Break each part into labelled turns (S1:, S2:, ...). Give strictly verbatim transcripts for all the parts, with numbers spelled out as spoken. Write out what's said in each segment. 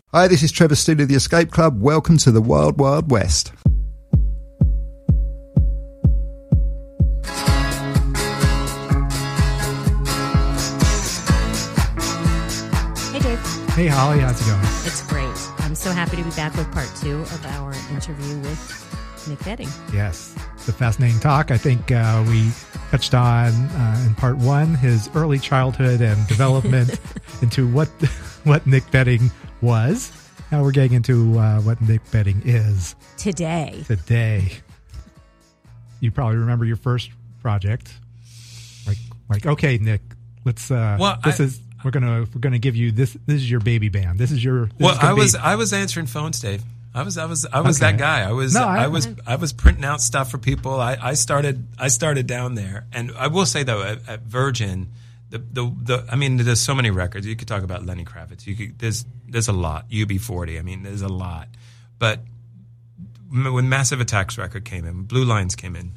S1: Hi, this is Trevor Stoodley of the Escape Club. Welcome to the Wild Wild West.
S2: Hey, Dave.
S3: Hey, Holly. How's it going?
S2: It's great. I'm so happy to be back with part two of our interview with Nick Betting.
S3: Yes, it's a fascinating talk. I think uh, we touched on uh, in part one his early childhood and development into what what Nick Betting was. Now we're getting into uh, what Nick Betting is
S2: Today.
S3: Today. You probably remember your first project. Like, like, okay, Nick, let's. Uh,
S4: well,
S3: this
S4: I,
S3: is we're gonna we're gonna give you this. This is your baby band. This is your. This
S4: well,
S3: is
S4: I was
S3: be,
S4: I was answering phones, Dave. I was I was I was
S3: okay.
S4: that guy. I was
S3: no, I,
S4: I was I was printing out stuff for people. I, I started I started down there, and I will say though at, at Virgin. The, the the I mean, there's so many records. You could talk about Lenny Kravitz. You could there's there's a lot. U B forty. I mean, there's a lot. But when Massive Attack's record came in, Blue Lines came in,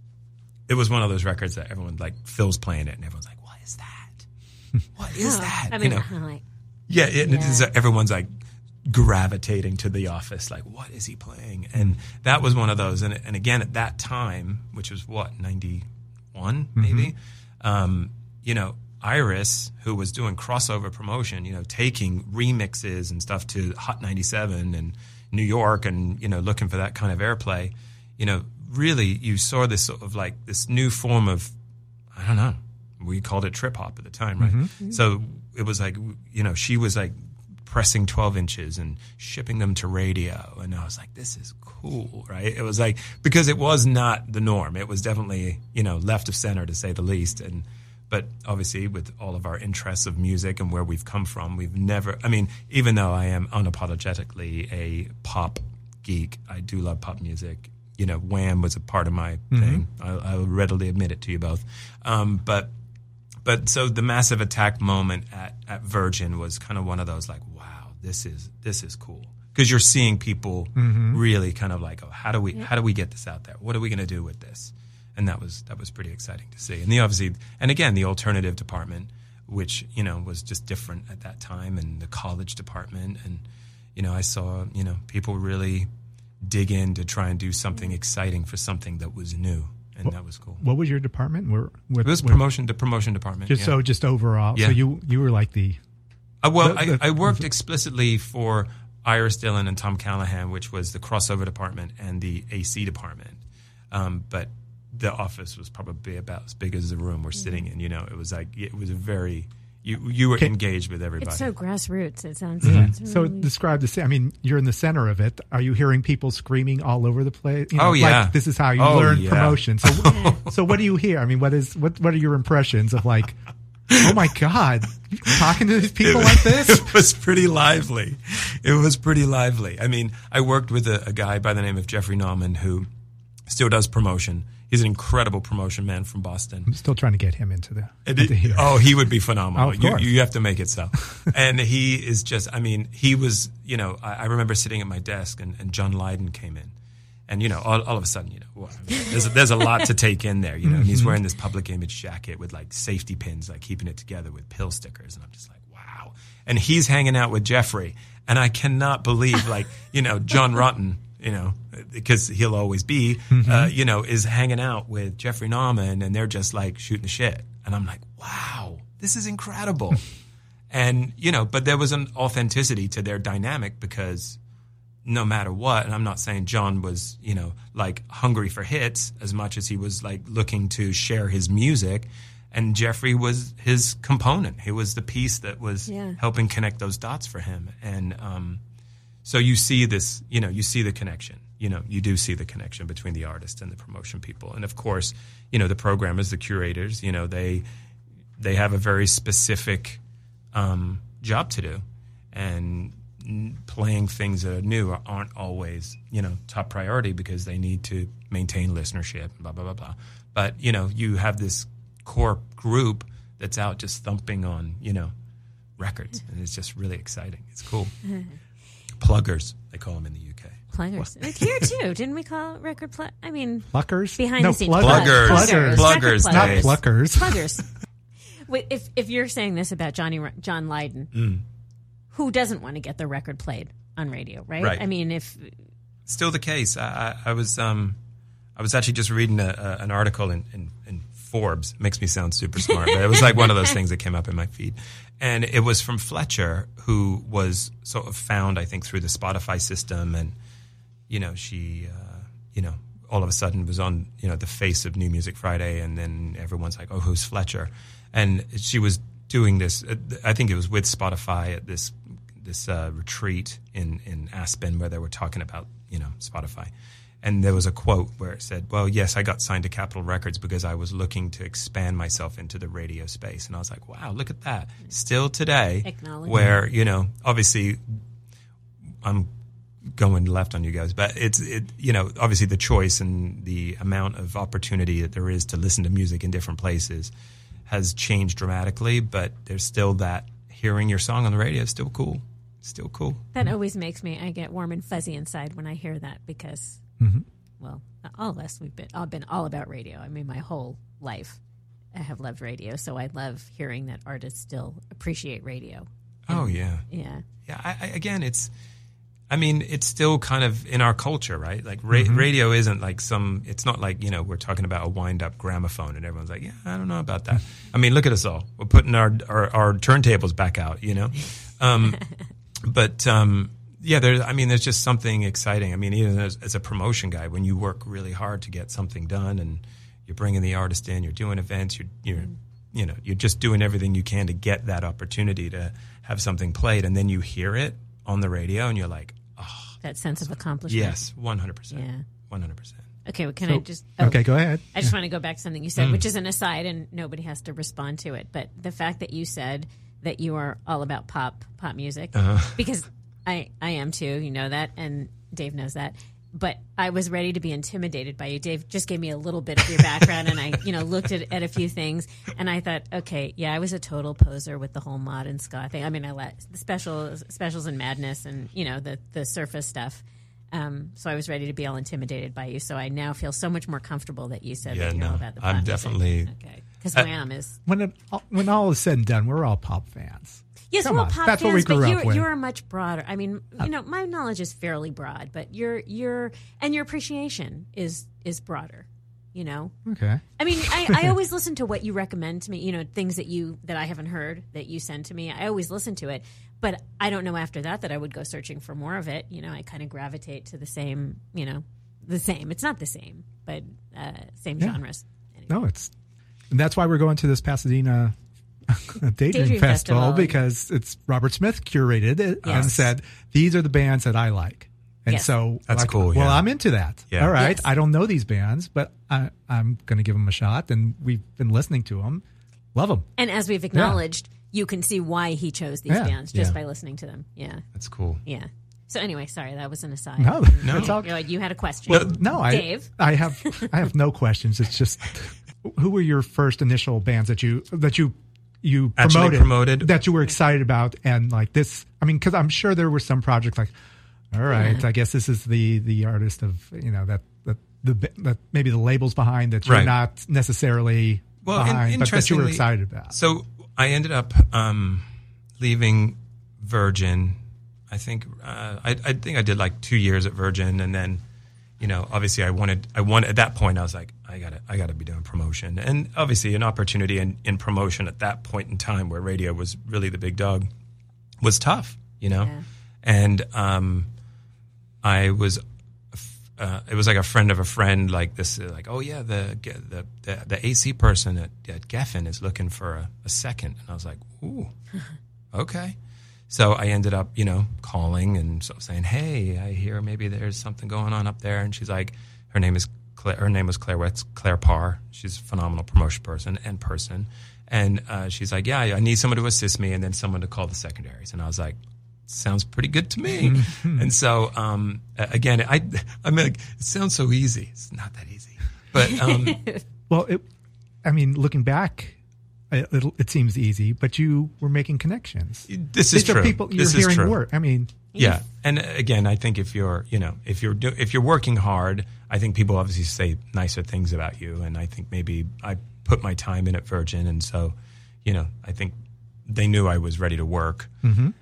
S4: it was one of those records that everyone like Phil's playing it, and everyone's like, "What is that? What is
S2: oh,
S4: that?"
S2: I mean,
S4: you know?
S2: like,
S4: yeah, it,
S2: yeah.
S4: It is, everyone's like gravitating to the office, like, "What is he playing?" And that was one of those. And and again, at that time, which was what ninety-one maybe. Mm-hmm. Um, you know, Iris, who was doing crossover promotion, you know, taking remixes and stuff to Hot ninety-seven and New York and, you know, looking for that kind of airplay, you know, really you saw this sort of like this new form of, I don't know, we called it trip hop at the time, right? Mm-hmm. So it was like, you know, she was like pressing twelve inches and shipping them to radio. And I was like, this is cool, right? It was like, because it was not the norm. It was definitely, you know, left of center to say the least. And, But obviously, with all of our interests of music and where we've come from, we've never, I mean, even though I am unapologetically a pop geek, I do love pop music. You know, Wham was a part of my mm-hmm. thing. I, I will readily admit it to you both. Um, but but so the Massive Attack moment at, at Virgin was kind of one of those like, wow, this is this is cool. Because you're seeing people mm-hmm. really kind of like, oh, how do we how do we get this out there? What are we going to do with this? And that was that was pretty exciting to see. And the obviously, and again, the alternative department, which you know was just different at that time, and the college department, and you know, I saw you know people really dig in to try and do something exciting for something that was new, and
S3: what,
S4: that was cool.
S3: What was your department? Where,
S4: it was promotion, the promotion department.
S3: Just
S4: yeah.
S3: so, just overall.
S4: Yeah.
S3: So you you were like the.
S4: Uh, well,
S3: the, the,
S4: I, I worked explicitly for Iris Dillon and Tom Callahan, which was the crossover department and the A C department, um, but. The office was probably about as big as the room we're sitting in. You know, it was like it was a very you you were
S3: Can,
S4: engaged with everybody.
S2: It's so grassroots. It sounds.
S3: Yeah.
S2: It's really...
S3: So describe the. I mean, you're in the center of it. Are you hearing people screaming all over the place? You know,
S4: oh yeah,
S3: like, this is how you
S4: oh,
S3: learn
S4: yeah.
S3: promotion. So, so what do you hear? I mean, what is what what are your impressions of like? Oh my God, you're talking to these people
S4: it,
S3: like this?
S4: It was pretty lively. It was pretty lively. I mean, I worked with a, a guy by the name of Jeffrey Nauman who still does promotion. He's an incredible promotion man from Boston.
S3: I'm still trying to get him into the.
S4: Into it, oh, he would be phenomenal.
S3: Oh, of course.
S4: You, you have to make it so. And he is just, I mean, he was, you know, I, I remember sitting at my desk and, and John Lydon came in. And, you know, all, all of a sudden, you know, well, I mean, there's, a, there's a lot to take in there, you know. And he's wearing this Public Image jacket with, like, safety pins, like, keeping it together with pill stickers. And I'm just like, wow. And he's hanging out with Jeffrey. And I cannot believe, like, you know, John Rotten, you know, because he'll always be, mm-hmm. uh, you know, is hanging out with Jeffrey Nauman, and they're just like shooting the shit. And I'm like, wow, this is incredible. And, you know, but there was an authenticity to their dynamic because no matter what, and I'm not saying John was, you know, like hungry for hits as much as he was like looking to share his music. And Jeffrey was his component. He was the piece that was yeah. helping connect those dots for him. And, um, so you see this, you know, you see the connection. You know, you do see the connection between the artist and the promotion people. And of course, you know, the programmers, the curators, you know, they they have a very specific um, job to do. And playing things that are new aren't always, you know, top priority because they need to maintain listenership, blah, blah, blah, blah. But, you know, you have this core group that's out just thumping on, you know, records. And it's just really exciting. It's cool. Pluggers, they call them in the U K.
S2: Pluggers. Like here, too. Didn't we call it record plug? I mean...
S3: Pluckers?
S2: Behind
S3: no,
S2: the scenes.
S3: Pluggers.
S4: Pluggers. Pluggers. Pluggers.
S3: Not pluckers.
S2: Pluggers. Wait, if if you're saying this about Johnny John Lydon, mm. who doesn't want to get their record played on radio, right?
S4: Right.
S2: I mean, if
S4: still the case. I, I, I was um, I was actually just reading a, a, an article in, in, in Forbes. It makes me sound super smart, but it was like one of those things that came up in my feed. And it was from Fletcher, who was sort of found, I think, through the Spotify system. And, you know, she, uh, you know, all of a sudden was on, you know, the face of New Music Friday. And then everyone's like, oh, who's Fletcher? And she was doing this, I think it was with Spotify at this this uh, retreat in, in Aspen where they were talking about, you know, Spotify. And there was a quote where it said, well, yes, I got signed to Capitol Records because I was looking to expand myself into the radio space. And I was like, wow, look at that. Still today, where, you know, obviously I'm going left on you guys, but it's, it, you know, obviously the choice and the amount of opportunity that there is to listen to music in different places has changed dramatically, but there's still that hearing your song on the radio is still cool. Still cool.
S2: That always makes me, I get warm and fuzzy inside when I hear that because, mm-hmm. well, all of us, we've been, I've been all about radio. I mean, my whole life I have loved radio, so I love hearing that artists still appreciate radio. And,
S4: oh, yeah.
S2: Yeah.
S4: Yeah, I, I, again, it's, I mean, it's still kind of in our culture, right? Like ra- mm-hmm. radio isn't like some, it's not like, you know, we're talking about a wind-up gramophone and everyone's like, yeah, I don't know about that. I mean, look at us all. We're putting our our, our turntables back out, you know? Um, but, um, yeah, there's, I mean, there's just something exciting. I mean, even as, as a promotion guy, when you work really hard to get something done and you're bringing the artist in, you're doing events, you're, you're you know, you're just doing everything you can to get that opportunity to have something played, and then you hear it on the radio and you're like,
S2: that sense of accomplishment.
S4: Yes, one hundred percent.
S2: Yeah.
S4: one hundred percent.
S2: Okay, well, can
S3: so,
S2: I just... Oh,
S3: okay, go ahead.
S2: I just
S3: yeah.
S2: want to go back to something you said,
S4: mm.
S2: which is an aside, and nobody has to respond to it. But the fact that you said that you are all about pop pop music,
S4: uh-huh.
S2: because I, I am too, you know that, and Dave knows that. But I was ready to be intimidated by you. Dave just gave me a little bit of your background, and I, you know, looked at, at a few things, and I thought, okay, yeah, I was a total poser with the whole mod and ska thing. I mean, I let the specials, specials and madness, and you know, the the surface stuff. Um, so I was ready to be all intimidated by you. So I now feel so much more comfortable that you said
S4: yeah,
S2: that you're
S4: no,
S2: all about the pop
S4: I'm definitely
S2: music. Okay, because
S4: uh,
S2: Wham is
S3: when it, when all is said and done, we're all pop fans.
S2: yes,
S3: Come
S2: we're all
S3: on.
S2: pop
S3: That's
S2: fans,
S3: what we grew
S2: but
S3: up
S2: you're
S3: with.
S2: you're much broader. I mean, you know, my knowledge is fairly broad, but your your and your appreciation is is broader. You know.
S3: Okay.
S2: I mean, I, I always listen to what you recommend to me. You know, things that you that I haven't heard that you send to me. I always listen to it, but I don't know after that that I would go searching for more of it. You know, I kind of gravitate to the same. You know, the same. It's not the same, but uh, same
S3: Yeah.
S2: genres. Anyway.
S3: No, it's and that's why we're going to this Pasadena Daydream,
S2: Daydream
S3: Festival,
S2: Festival.
S3: because it's Robert Smith curated it and
S2: Yes.
S3: said these are the bands that I like. And
S2: Yes.
S3: so
S4: That's
S3: like,
S4: cool,
S3: Well,
S4: yeah.
S3: I'm into that.
S4: Yeah.
S3: All right.
S2: Yes.
S3: I don't know these bands, but I, I'm going to give them a shot. And we've been listening to them. Love them.
S2: And as we've acknowledged, you can see why he chose these
S3: Yeah.
S2: bands just
S4: Yeah.
S2: by listening to them. Yeah,
S4: That's cool.
S2: yeah. So anyway, sorry, that was an aside.
S3: No,
S4: No.
S3: it's all
S2: You're like, you had a question.
S3: Well, no, I,
S2: Dave?
S3: I have, I have no questions. It's just, who were your first initial bands that you, that you, you
S4: Actually
S3: promoted,
S4: promoted?
S3: that you were excited about? And like this, I mean, cause I'm sure there were some projects like, all right,
S2: Yeah.
S3: I guess this is the, the artist of, you know, that, that the, that maybe the labels behind that you're
S4: Right.
S3: not necessarily
S4: Well, in-
S3: behind, but that you were
S4: interestingly-
S3: excited about.
S4: So I ended up um, leaving Virgin. I think uh, I, I think I did like two years at Virgin, and then, you know, obviously I wanted I wanted at that point I was like I gotta I gotta be doing promotion, and obviously an opportunity in, in promotion at that point in time where radio was really the big dog was tough, you know,
S2: Yeah.
S4: and um, I was. Uh, it was like a friend of a friend, like this, uh, like, oh yeah, the the the, the A C person at, at Geffen is looking for a, a second, and I was like, ooh, okay. So I ended up, you know, calling and sort of saying, hey, I hear maybe there's something going on up there, and she's like, her name is Claire, her name was Claire Wetz, Claire Parr. She's a phenomenal promotion person and person, and uh, she's like, yeah, I need someone to assist me, and then someone to call the secondaries, and I was like, sounds pretty good to me. And so, um, again, I, I mean, like, it sounds so easy. It's not that easy. But, um,
S3: Well, it, I mean, looking back, it, it, it seems easy, but you were making connections.
S4: this is
S3: These
S4: true.
S3: are people you're
S4: this is
S3: hearing
S4: true.
S3: work. I mean,
S4: Yeah. And uh, again, I think if you're, you know, if you're, do, if you're working hard, I think people obviously say nicer things about you. And I think maybe I put my time in at Virgin. And so, you know, I think they knew I was ready to work.
S3: Mm-hmm.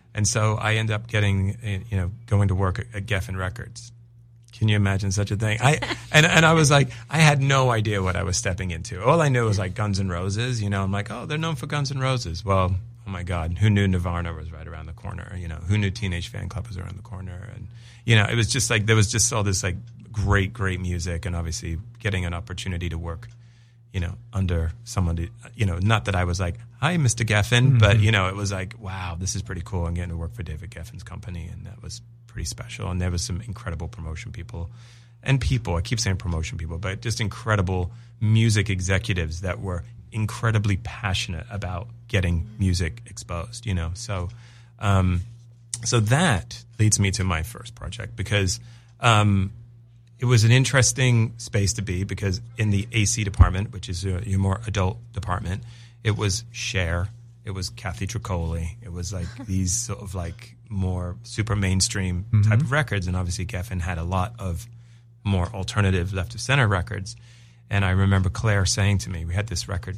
S4: And so I end up getting, you know, going to work at, at Geffen Records. Can you imagine such a thing? I and and I was like, I had no idea what I was stepping into. All I knew was like Guns N' Roses. You know, I'm like, oh, they're known for Guns N' Roses. Well, oh my God, who knew Nirvana was right around the corner? You know, who knew Teenage Fan Club was around the corner? And you know, it was just like there was just all this like great, great music, and obviously getting an opportunity to work, you know, under someone. To, you know, not that I was like, hi, Mister Geffen, mm-hmm. but you know, it was like, wow, this is pretty cool. I'm getting to work for David Geffen's company, and that was pretty special. And there was some incredible promotion people and people, I keep saying promotion people, but just incredible music executives that were incredibly passionate about getting music exposed, you know? So, um, so that leads me to my first project because, um, it was an interesting space to be because in the A C department, which is your more adult department, it was Cher, it was Kathy Tricoli, it was like these sort of like more super mainstream mm-hmm. type of records. And obviously Geffen had a lot of more alternative left of center records. And I remember Claire saying to me, we had this record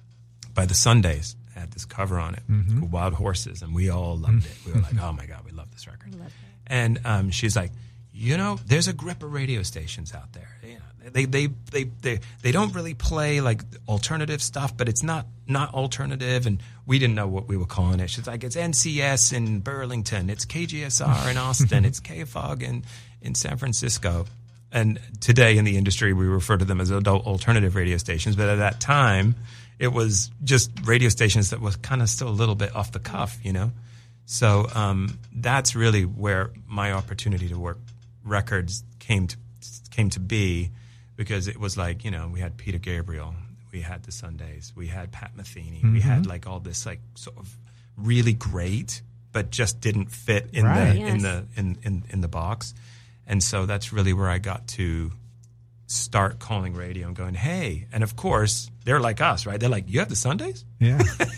S4: by the Sundays, it had this cover on it
S3: mm-hmm.
S4: called Wild Horses, and we all loved it. We were like, oh my God, we love this record.
S2: Love
S4: and um, she's like, you know, there's a grip of radio stations out there. You know, they, they, they, they, they don't really play like alternative stuff, but it's not, not alternative. And we didn't know what we were calling it. She's like, it's N C S in Burlington. It's K G S R in Austin. It's K F O G in, in San Francisco. And today in the industry, we refer to them as adult alternative radio stations. But at that time, it was just radio stations that was kind of still a little bit off the cuff, you know? So um, that's really where my opportunity to work records came to came to be, because it was like, you know, we had Peter Gabriel, we had the Sundays, we had Pat Metheny, mm-hmm. we had like all this like sort of really great, but just didn't fit in
S3: right.
S4: the
S2: yes.
S4: in the in, in in the box. And so that's really where I got to start calling radio and going, hey, and of course they're like us, right? They're like, you have the Sundays?
S3: Yeah.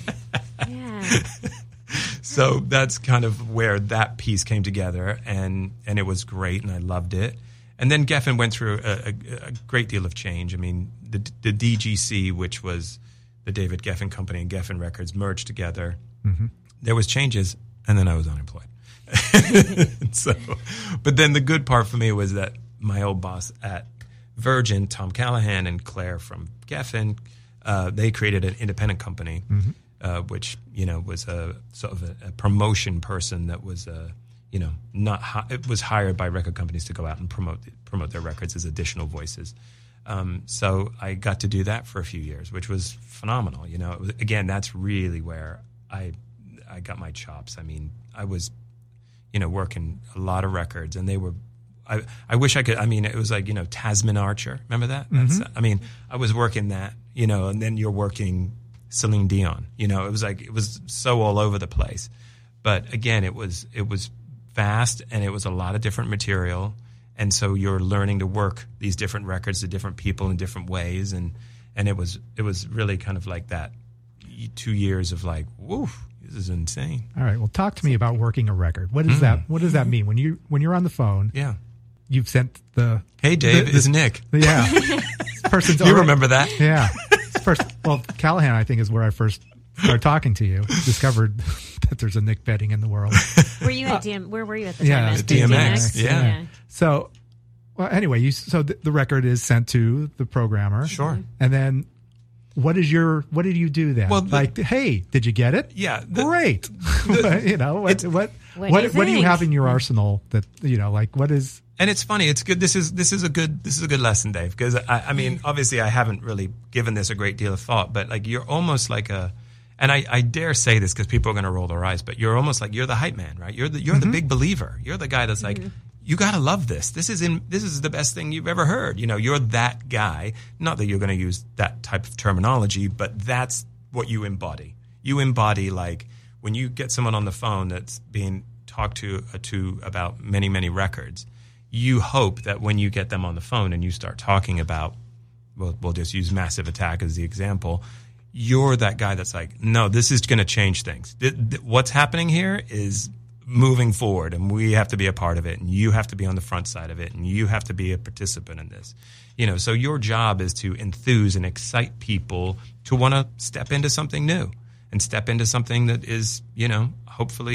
S2: Yeah.
S4: So that's kind of where that piece came together, and, and it was great, and I loved it. And then Geffen went through a, a, a great deal of change. I mean, the, the D G C, which was the David Geffen Company and Geffen Records, merged together.
S3: Mm-hmm.
S4: There was changes, and then I was unemployed. So, but then the good part for me was that my old boss at Virgin, Tom Callahan and Claire from Geffen, uh, they created an independent company.
S3: Mm-hmm.
S4: Uh, which, you know, was a sort of a, a promotion person that was, uh, you know, not hi- it was hired by record companies to go out and promote promote their records as additional voices. Um, so I got to do that for a few years, which was phenomenal. You know, it was, again, that's really where I I got my chops. I mean, I was, you know, working a lot of records, and they were. I I wish I could. I mean, it was like, you know, Tasman Archer. Remember that? That's,
S3: Mm-hmm.
S4: I mean, I was working that, you know, and then you're working Celine Dion, you know, it was like, it was so all over the place. But again, it was, it was vast, and it was a lot of different material. And so you're learning to work these different records to different people in different ways. And, and it was, it was really kind of like that two years of like, woof, this is insane.
S3: All right. Well, talk to me about working a record. What does
S4: Mm.
S3: that, what does that mean? When you, when you're on the phone,
S4: Yeah.
S3: you've sent the,
S4: Hey, Dave,
S3: The- the-
S4: it's Nick.
S3: yeah, this person's
S4: You
S3: already-
S4: remember that?
S3: Yeah. First, well, Callahan, I think, is where I first started talking to you. Discovered that there's a Nick Betting in the world.
S2: Were you at D M? Where were you at the
S3: Yeah,
S2: time?
S3: it's
S2: At
S4: D M X, yeah.
S3: So, well, anyway, you so the, the record is sent to the programmer.
S4: Sure.
S3: And then, what is your what did you do then?
S4: Well, the-
S3: like, hey, did you get it?
S4: Yeah. the-
S3: Great. you know what what
S2: What
S3: what,
S2: do you
S3: what do you
S2: think?
S3: have in your arsenal that you know like what is
S4: And it's funny. It's good. This is this is a good this is a good lesson, Dave. Because I, I mean, obviously, I haven't really given this a great deal of thought. But like, you're almost like a, and I, I dare say this because people are going to roll their eyes. But you're almost like you're the hype man, right? You're the you're
S3: Mm-hmm.
S4: the big believer. You're the guy that's like, you got to love this. This is in this is the best thing you've ever heard. You know, you're that guy. Not that you're going to use that type of terminology, but that's what you embody. You embody like when you get someone on the phone that's being talked to uh, to about many many records. You hope that when you get them on the phone and you start talking about, well, we'll just use Massive Attack as the example, you're that guy that's like, no, this is going to change things. Th- th- what's happening here is moving forward, and we have to be a part of it, and you have to be on the front side of it, and you have to be a participant in this. You know, so your job is to enthuse and excite people to want to step into something new and step into something that is, you know, hopefully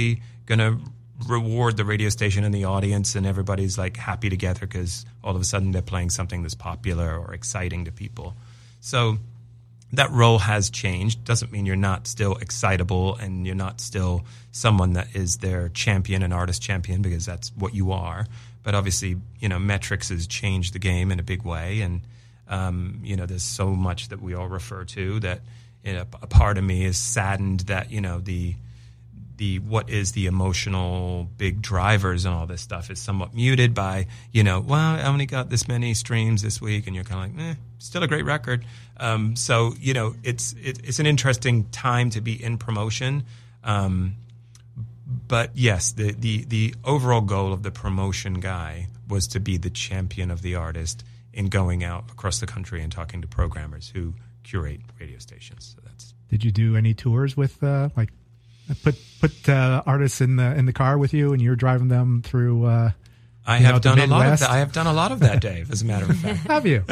S4: going to reward the radio station and the audience, and everybody's like happy together because all of a sudden they're playing something that's popular or exciting to people. So that role has changed. Doesn't mean you're not still excitable and you're not still someone that is their champion, an artist champion, because that's what you are. But obviously, you know, metrics has changed the game in a big way. And, um, you know, there's so much that we all refer to that, you know, a part of me is saddened that, you know, the, the, what is the emotional big drivers and all this stuff is somewhat muted by, you know, well, I only got this many streams this week. And you're kind of like, eh, still a great record. Um, so, you know, it's, it, it's an interesting time to be in promotion. Um, But yes, the, the, the overall goal of the promotion guy was to be the champion of the artist in going out across the country and talking to programmers who curate radio stations. So that's.
S3: Did you do any tours with uh, like put put uh, artists in the in the car with you and you're driving them through? Uh,
S4: I have know, done a lot of that. I have done a lot of that, Dave. As a matter of fact,
S3: have you?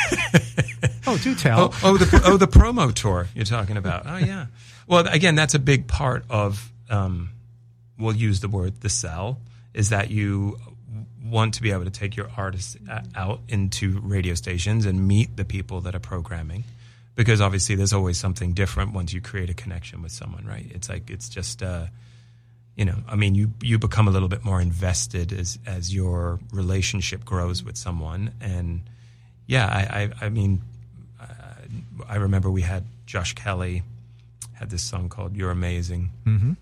S3: Oh, do tell.
S4: Oh, oh, the oh the promo tour you're talking about. Oh yeah. Well, again, that's a big part of. Um, we'll use the word the sell, is that you want to be able to take your artists out into radio stations and meet the people that are programming, because obviously there's always something different once you create a connection with someone, right? It's like, it's just, uh, you know, I mean, you, you become a little bit more invested as, as your relationship grows with someone. And yeah, I, I, I mean, uh, I remember we had Josh Kelly had this song called You're Amazing.
S3: Mm-hmm.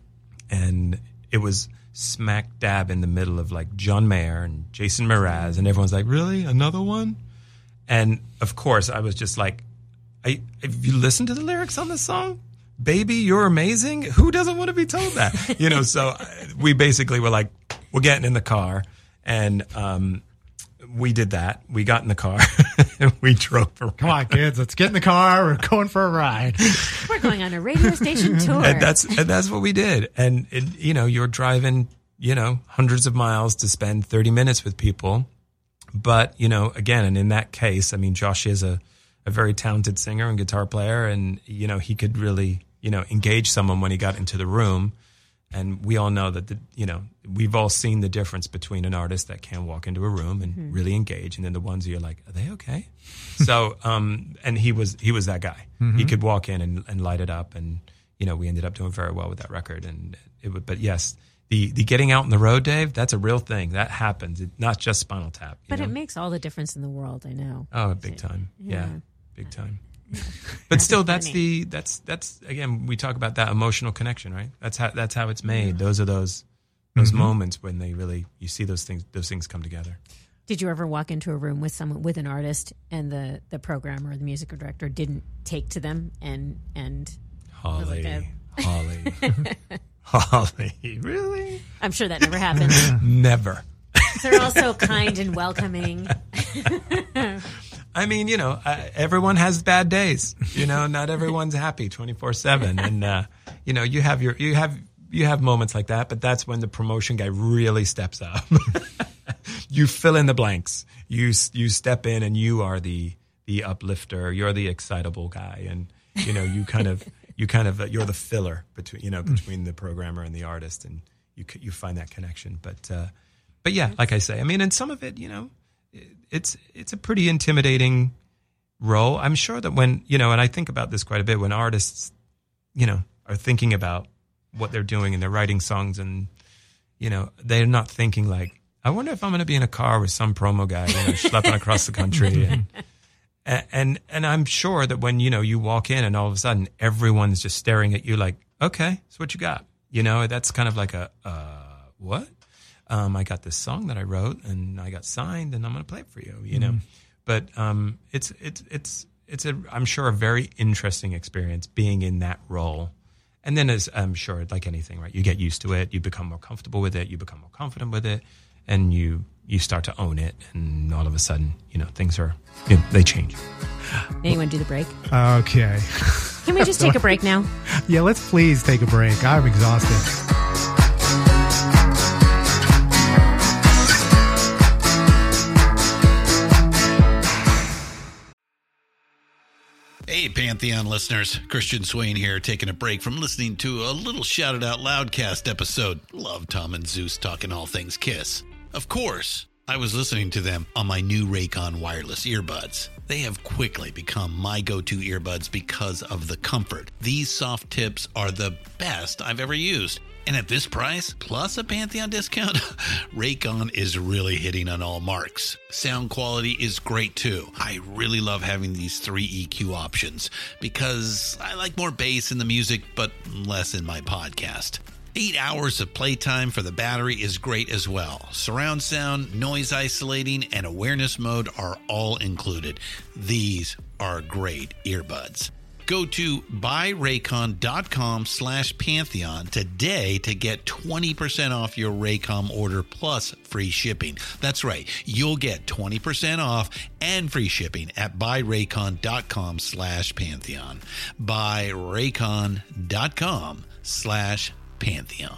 S4: And it was smack dab in the middle of like John Mayer and Jason Mraz, and everyone's like, really? Another one? And of course, I was just like, I, have you listened to the lyrics on this song? Baby, you're amazing. Who doesn't want to be told that? You know, so we basically were like, we're getting in the car. And um, we did that. We got in the car and we drove around.
S3: Come on, kids, let's get in the car. We're going for a ride.
S2: We're going on a radio station tour.
S4: And that's and that's what we did. And, it, you know, you're driving, you know, hundreds of miles to spend thirty minutes with people. But, you know, again, and in that case, I mean, Josh is a, a very talented singer and guitar player. And, you know, he could really, you know, engage someone when he got into the room. And we all know that, the, you know, we've all seen the difference between an artist that can walk into a room and mm-hmm. really engage, and then the ones who you're like, are they okay? So, um, and he was he was that guy. Mm-hmm. He could walk in and, and light it up, and you know, we ended up doing very well with that record. And it would, but yes, the the getting out on the road, Dave, that's a real thing. That happens. It's not just Spinal Tap. You
S2: but
S4: know?
S2: It makes all the difference in the world. I know.
S4: Oh, big time. Yeah, yeah big time.
S2: Yeah.
S4: But still, that's the that's that's again, we talk about that emotional connection, right? That's how that's how it's made. Those are those those mm-hmm. moments when they really, you see those things those things come together.
S2: Did you ever walk into a room with someone, with an artist, and the the programmer or the music director didn't take to them and and
S4: Holly,
S2: like a...
S4: Holly, Holly, really?
S2: I'm sure that never happened.
S4: Never.
S2: They're all so kind and welcoming.
S4: I mean, you know, uh, everyone has bad days. You know, not everyone's happy twenty-four seven, and uh, you know, you have your you have you have moments like that. But that's when the promotion guy really steps up. You fill in the blanks. You you step in, and you are the the uplifter. You're the excitable guy, and you know, you kind of you kind of uh, you're the filler between you know between the programmer and the artist, and you you find that connection. But uh, but yeah, like I say, I mean, and some of it, you know. It's it's a pretty intimidating role. I'm sure that when, you know, and I think about this quite a bit, when artists, you know, are thinking about what they're doing and they're writing songs and, you know, they're not thinking like, I wonder if I'm going to be in a car with some promo guy, you know, schlepping across the country. And, and, and I'm sure that when, you know, you walk in and all of a sudden everyone's just staring at you like, okay, so what you got? You know, that's kind of like a, uh, what? Um, I got this song that I wrote and I got signed and I'm going to play it for you, you know. Mm. But um, it's it's it's it's a I'm sure a very interesting experience being in that role. And then as I'm sure like anything, right? You get used to it, you become more comfortable with it, you become more confident with it, and you you start to own it, and all of a sudden, you know, things are you know, they change.
S2: Now you want to do the break?
S3: Okay.
S2: Can we just take a break now?
S3: Yeah, let's please take a break. I'm exhausted.
S5: Hey, Hey, Pantheon listeners. Christian Swain here, taking a break from listening to a little Shout It Out Loudcast episode. Love Tom and Zeus talking all things Kiss. Of course, I was listening to them on my new Raycon wireless earbuds. They have quickly become my go-to earbuds because of the comfort. These soft tips are the best I've ever used. And at this price, plus a Pantheon discount, Raycon is really hitting on all marks. Sound quality is great too. I really love having these three E Q options because I like more bass in the music, but less in my podcast. Eight hours of playtime for the battery is great as well. Surround sound, noise isolating, and awareness mode are all included. These are great earbuds. Go to buyraycon.com slash Pantheon today to get twenty percent off your Raycom order plus free shipping. That's right. You'll get twenty percent off and free shipping at buyraycon.com slash Pantheon. Buyraycon.com slash Pantheon.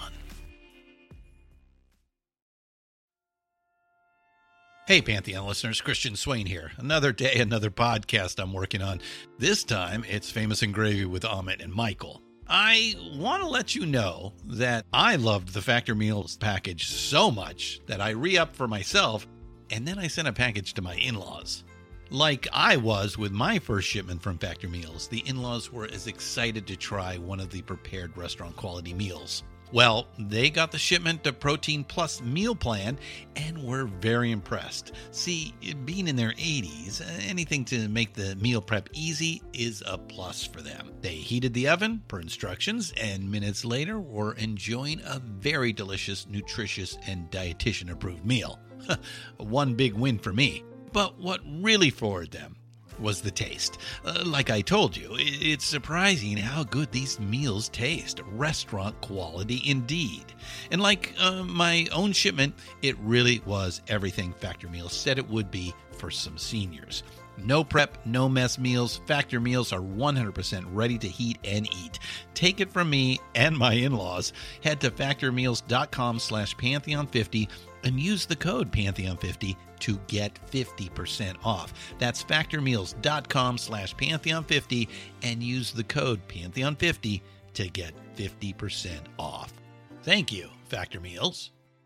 S5: Hey, Pantheon listeners, Christian Swain here. Another day, another podcast I'm working on. This time, it's Famous and Gravy with Amit and Michael. I want to let you know that I loved the Factor Meals package so much that I re-upped for myself, and then I sent a package to my in-laws. Like I was with my first shipment from Factor Meals, the in-laws were as excited to try one of the prepared restaurant quality meals. Well, they got the shipment to Protein Plus meal plan and were very impressed. See, being in their eighties, anything to make the meal prep easy is a plus for them. They heated the oven per instructions and minutes later were enjoying a very delicious, nutritious, and dietitian-approved meal. One big win for me. But what really floored them was the taste. Uh, like I told you, it's surprising how good these meals taste. Restaurant quality indeed. And like uh, my own shipment, it really was everything Factor Meals said it would be for some seniors. No prep, no mess meals. Factor Meals are one hundred percent ready to heat and eat. Take it from me and my in-laws. Head to factormeals.com slash Pantheon fifty and use the code Pantheon fifty to get fifty percent off. That's factormeals.com slash Pantheon fifty and use the code Pantheon fifty to get fifty percent off. Thank you, Factor Meals.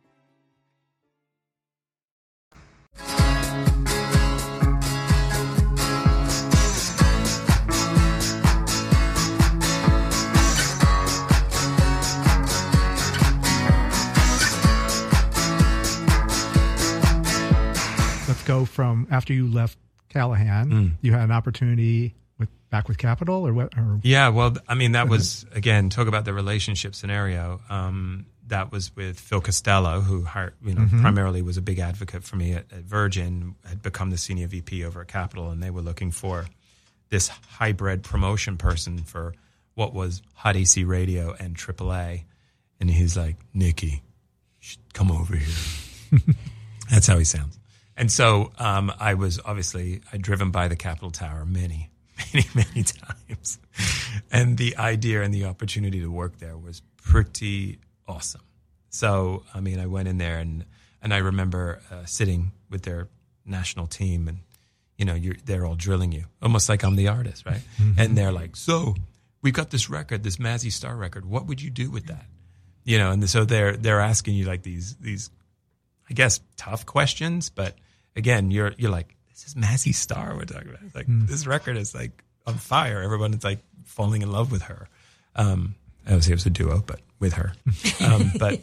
S3: Let's go from after you left Callahan, mm. you had an opportunity with back with Capitol or what? Or?
S4: Yeah, well, I mean, that was, again, talk about the relationship scenario. Um, that was with Phil Costello, who hired, you know, mm-hmm. primarily was a big advocate for me at, at Virgin, had become the senior V P over at Capitol, and they were looking for this hybrid promotion person for what was Hot A C Radio and triple A. And he's like, Nikki, come over here. That's how he sounds. And so um, I was obviously, I'd driven by the Capitol Tower many, many, many times. And the idea and the opportunity to work there was pretty awesome. So, I mean, I went in there and, and I remember uh, sitting with their national team and, you know, you're, they're all drilling you, almost like I'm the artist, right? Mm-hmm. And they're like, so we've got this record, this Mazzy Star record. What would you do with that? You know, and so they're they're asking you like these, these I guess, tough questions, but again, you're you're like, this is Mazzy Star we're talking about. It's like mm. this record is like on fire. Everyone is like falling in love with her. Um, obviously, it was a duo, but with her. Um, but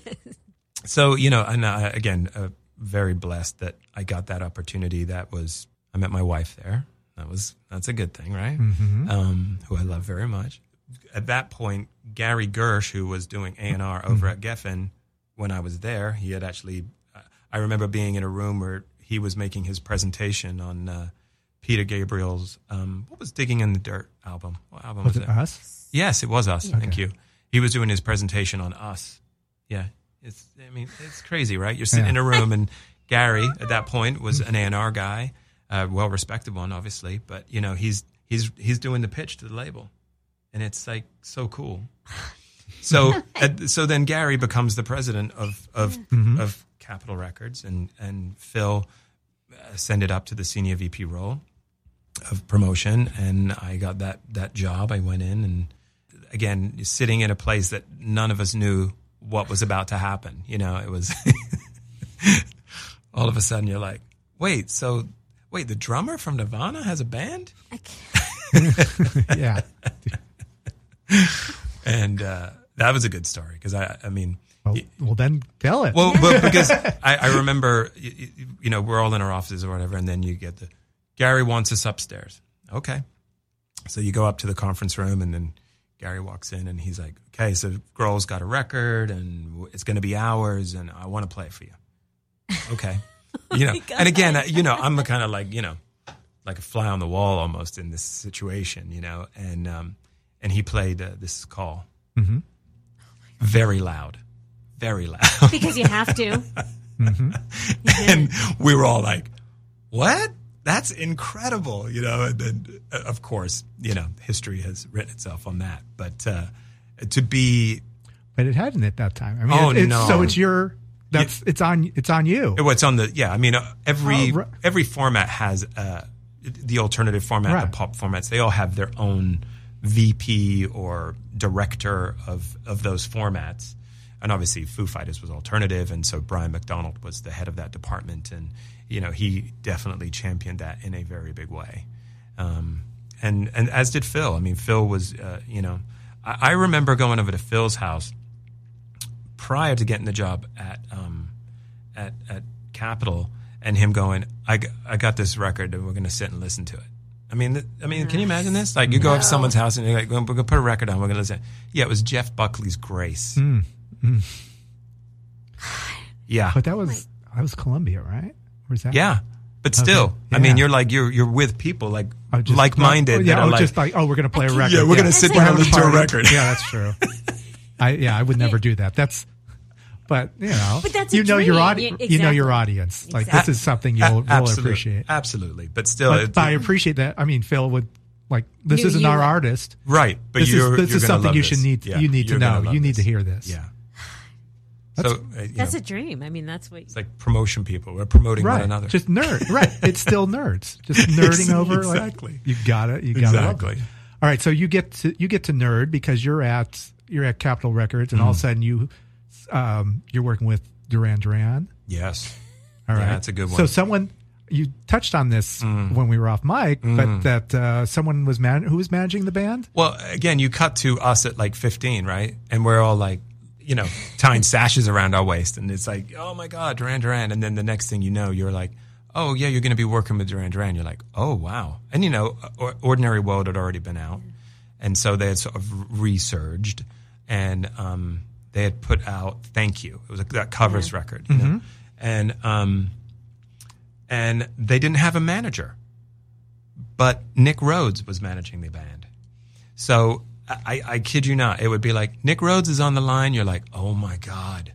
S4: so you know, and uh, again, uh, very blessed that I got that opportunity. That was I met my wife there. That was that's a good thing, right? Mm-hmm. Um, who I love very much. At that point, Gary Gersh, who was doing A and R over mm-hmm. at Geffen, when I was there, he had actually. Uh, I remember being in a room where he was making his presentation on uh, Peter Gabriel's, um, what was Digging in the Dirt album? What album was,
S3: was it?
S4: it?
S3: Us?
S4: Yes, it was Us. Okay. Thank you. He was doing his presentation on Us. Yeah. It's, I mean, it's crazy, right? You're sitting yeah. in a room and Gary at that point was an A and R guy, a well-respected one, obviously, but you know, he's, he's, he's doing the pitch to the label and it's like so cool. So, uh, so then Gary becomes the president of, of, mm-hmm. of Capitol Records and, and Phil ascended up to the senior V P role. of promotion, and I got that that job. I went in, and again, sitting in a place that none of us knew what was about to happen. You know, it was all of a sudden you're like, wait, so wait, the drummer from Nirvana has a band?
S2: I can't.
S3: Yeah.
S4: And uh, that was a good story because I, I mean,
S3: Well, well, then tell it.
S4: well, well because I, I remember, you, you know, we're all in our offices or whatever, and then you get the Gary wants us upstairs. Okay, so you go up to the conference room, and then Gary walks in, and he's like, "Okay, so Grohl's got a record, and it's going to be ours, and I want to play it for you." Okay, you know, and again, I- you know, I'm a kind of like, you know, like a fly on the wall almost in this situation, you know, and um, and he played uh, This Call,
S3: Mm-hmm.
S4: very loud, very loud,
S2: Because you have to.
S4: and we were all like, "What? That's incredible!" You know, and then uh, of course, you know, history has written itself on that, but uh, to be
S3: But it hadn't at that time. I mean,
S4: Oh,
S3: it, it's,
S4: no.
S3: so it's your, that's, it's on, it's on you.
S4: what's on the yeah. I mean, uh, every
S3: Oh, right.
S4: every format has uh, the alternative format,
S3: Right.
S4: the pop formats. They all have their own V P or director of of those formats. And obviously, Foo Fighters was alternative, and so Brian McDonald was the head of that department, and you know he definitely championed that in a very big way, um, and and as did Phil. I mean, Phil was, uh, you know, I, I remember going over to Phil's house prior to getting the job at um, at at Capitol, and him going, I, g- I got this record, and we're going to sit and listen to it. I mean, th- I mean, can you imagine this? Like, you go up to someone's house and you're like, we're going to put a record on. We're going to listen. Yeah, it was Jeff Buckley's Grace.
S3: Mm.
S4: Yeah,
S3: But that was, that was Columbia, right? Where's that?
S4: yeah, but still,
S3: Okay.
S4: I mean,
S3: Yeah.
S4: you're like you're you're with people like
S3: Oh, just-
S4: like-minded.
S3: Oh, yeah,
S4: that are
S3: oh,
S4: like,
S3: just like, oh, we're going to play a record.
S4: yeah, we're going to
S2: That's
S4: sit
S2: like
S4: down and
S2: a
S4: listen to a
S3: Party.
S4: record.
S3: Yeah, that's true. I yeah, I would never do that. That's, but you know,
S2: But that's a
S3: you know your
S2: dream.
S3: audience.
S2: Yeah,
S3: You know your
S2: exactly.
S3: audience. Like
S2: Exactly.
S3: this is something
S4: A-
S3: you'll, you'll
S4: absolutely,
S3: appreciate.
S4: absolutely. But still,
S3: But,
S4: it's,
S3: but I appreciate that. I mean, Phil would like this
S2: You-
S3: isn't
S2: you
S3: our
S2: would.
S3: artist.
S4: right. But
S3: This
S4: you're
S3: is this
S4: you're
S3: is
S4: gonna
S3: something
S4: love
S3: you should
S4: this.
S3: need.
S4: Yeah,
S3: you need to
S4: you're gonna
S3: know.
S4: love
S3: You need
S4: this.
S3: to hear this.
S4: Yeah.
S3: That's-
S4: So uh, you
S2: That's
S4: know,
S2: a dream. I mean, that's what.
S4: it's like promotion people. We're promoting
S3: Right.
S4: one another.
S3: Just nerd. Right. It's still nerds. Just nerding over.
S4: Exactly.
S3: Like, you got it. You got it.
S4: Exactly.
S3: All right. So you get to you get to nerd because you're at you're at Capitol Records, and all of a
S4: Mm.
S3: sudden you um, you're working with Duran Duran.
S4: Yes.
S3: All right.
S4: Yeah, that's a good one.
S3: So someone you touched on this
S4: Mm.
S3: when we were off mic, but that uh, someone was man who was managing the band.
S4: Well, again, you cut to us at like fifteen, right? And we're all like, you know, tying sashes around our waist. And it's like, oh my God, Duran Duran. And then the next thing you know, you're like, oh yeah, you're going to be working with Duran Duran. You're like, oh wow. And you know, Or- Ordinary World had already been out. And so they had sort of resurged. And um, they had put out Thank You. It was a, that covers
S2: Yeah.
S4: record. You know? And, um, and they didn't have a manager. But Nick Rhodes was managing the band. So I, I kid you not, it would be like, Nick Rhodes is on the line. You're like, oh my God.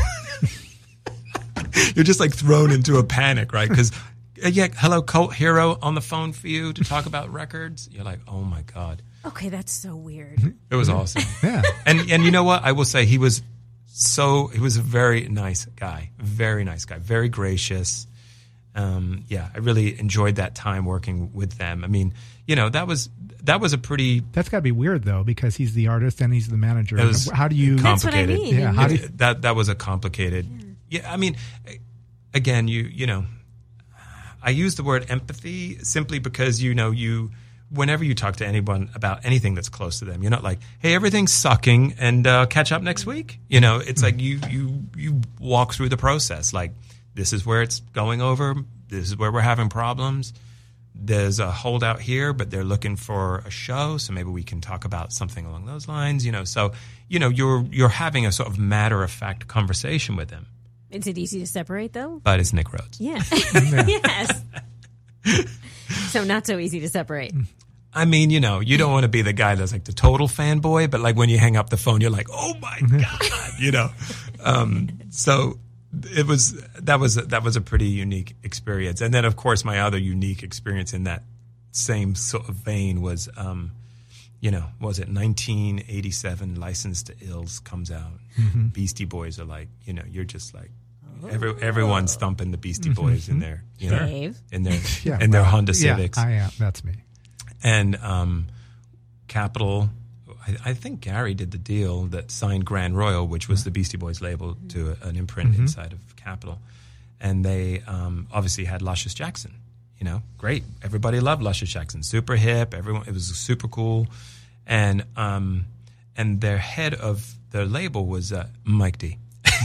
S4: You're just like thrown into a panic, right? Because, yeah, hello, Cult Hero on the phone for you to talk about records. You're like, oh my God.
S2: Okay, that's so weird.
S4: It was awesome.
S3: Yeah.
S4: And and you know what? I will say he was so, he was a very nice guy. Very nice guy. Very gracious. Um, yeah, I really enjoyed that time working with them. I mean, you know, that was that was a pretty
S3: That's got to be weird though, because he's the artist and he's the manager.
S4: It was
S3: How do you?
S2: That's what I
S4: complicated.
S2: mean.
S3: Yeah, how do you-
S4: It- that that was a complicated. Yeah, I mean, again, you you know, I use the word empathy simply because you know you. Whenever you talk to anyone about anything that's close to them, you're not like, "Hey, everything's sucking," and uh, catch up next week. You know, it's like you you you walk through the process. Like, this is where it's going over. This is where we're having problems. There's a holdout here, but they're looking for a show, so maybe we can talk about something along those lines. You know, so you know you're you're having a sort of matter of fact conversation with them.
S2: Is it easy to separate though?
S4: But it's Nick Rhodes.
S2: Yeah. Yes. So not so easy to separate.
S4: I mean, you know, you don't want to be the guy that's like the total fanboy, but like when you hang up the phone, you're like, oh my God, you know? Um, so it was, that was, that was a pretty unique experience. And then of course my other unique experience in that same sort of vein was, um, you know, was it nineteen eighty-seven License to Ills comes out. Beastie Boys are like, you know, you're just like, every, everyone's thumping the Beastie Boys in their, you know,
S2: Dave.
S4: in their
S3: Yeah,
S4: in their
S3: well,
S4: Honda
S3: yeah,
S4: Civics.
S3: I am. That's me.
S4: And um, Capitol, I, I think Gary did the deal that signed Grand Royal, which was the Beastie Boys label, to a, an imprint
S3: Mm-hmm.
S4: inside of Capitol. And they um, obviously had Luscious Jackson. You know, great. Everybody loved Luscious Jackson. Super hip. Everyone, it was super cool. And um, and their head of their label was uh, Mike D.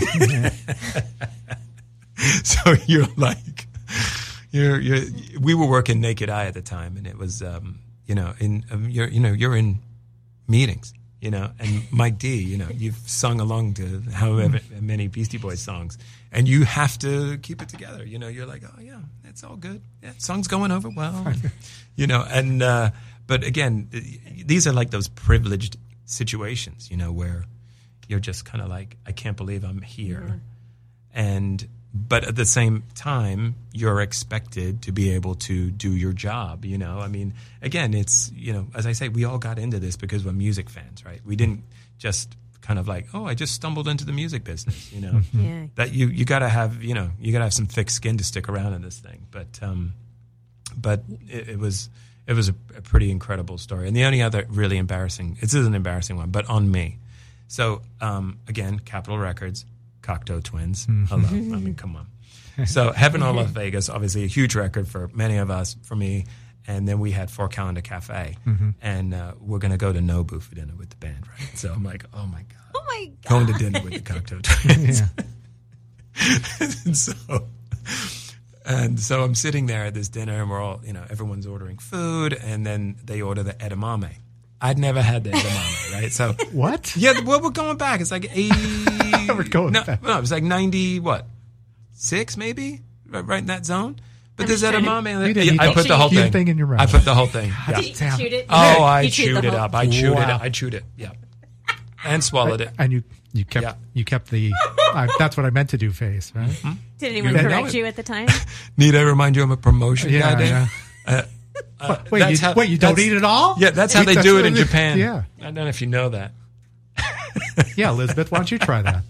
S4: So you're like, you're you're. We were working Naked Eye at the time, and it was um, you know in um, you're you know you're in meetings, you know, and Mike D, you know, you've sung along to however many Beastie Boys songs, and you have to keep it together. You know, you're like, oh yeah, it's all good. Yeah, song's going over well, you know. And uh, but again, these are like those privileged situations, you know, where you're just kind of like, I can't believe I'm here, mm-hmm. and but at the same time, you're expected to be able to do your job. You know, I mean, again, it's, you know, as I say, we all got into this because we're music fans, right? We didn't just kind of like, oh, I just stumbled into the music business, you know.
S2: Yeah.
S4: That you you got to have, you know, you got to have some thick skin to stick around in this thing. But um, but it, it was it was a, a pretty incredible story. And the only other really embarrassing, this is an embarrassing one, but on me. So um, again, Capitol Records, Cocteau Twins. Hello, I mean, come on. So Heaven or Las Vegas, obviously a huge record for many of us, for me. And then we had Four Calendar Cafe, mm-hmm. and uh, we're going to go to Nobu for dinner with the band, right? So I'm like, oh my God.
S2: Oh my God.
S4: Going to dinner with the Cocteau Twins. and so and so I'm sitting there at this dinner, and we're all, you know, everyone's ordering food, and then they order the edamame. I'd never had the edamame, right? So
S3: What?
S4: yeah, well, we're going back. It's like eighty.
S3: We're going
S4: no,
S3: back.
S4: no, it was like ninety, what, six maybe, right, right in that zone. But
S2: I'm
S4: there's
S2: just trying to-
S4: edamame.
S3: You didn't
S4: I
S3: eat
S4: put
S2: the
S4: the whole
S2: whole
S4: thing.
S3: thing in your mouth.
S4: I put the whole thing. Yeah.
S2: Did you
S3: Damn.
S2: chewed it?
S4: Oh, I
S2: You
S4: chewed,
S2: the
S4: it
S2: whole-
S4: up. I chewed
S3: Wow.
S4: it. I chewed it. Yeah, and swallowed it.
S3: And you you kept
S4: Yeah.
S3: you kept the uh, that's what I meant to do face, right?
S2: Did anyone
S4: You know
S2: correct
S4: it.
S2: you at the time?
S4: Need I remind you I'm a promotion
S3: Yeah,
S4: guy, Dave?
S3: yeah.
S4: Uh, uh,
S3: Wait,
S4: that's
S3: you,
S4: how-
S3: wait, you don't
S4: that's-
S3: eat it all?
S4: Yeah, that's how they
S3: That's
S4: do
S3: what
S4: it in
S3: it is.
S4: Japan.
S3: Yeah.
S4: I don't know if you know that.
S3: Yeah, Elizabeth, why don't you try that?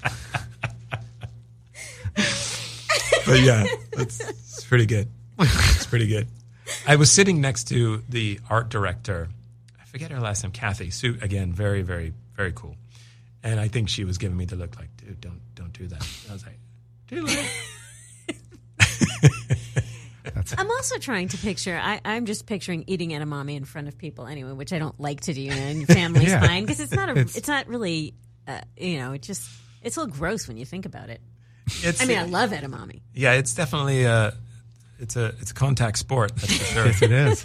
S4: But yeah, it's, it's pretty good. It's pretty good. I was sitting next to the art director. I forget her last name, Kathy. Sue, again, very, very, very cool. And I think she was giving me the look like, dude, don't don't do that. I was like, dude.
S2: I'm also trying to picture, I, I'm just picturing eating edamame in front of people anyway, which I don't like to do, and your family's
S3: Yeah.
S2: fine, because it's not a,
S3: It's-
S2: it's, not really, uh, you know, it just, it's a little gross when you think about it.
S4: It's,
S2: I mean, I love edamame.
S4: yeah, it's definitely a, it's a, it's a contact sport. That's for sure.
S3: Yes, it is.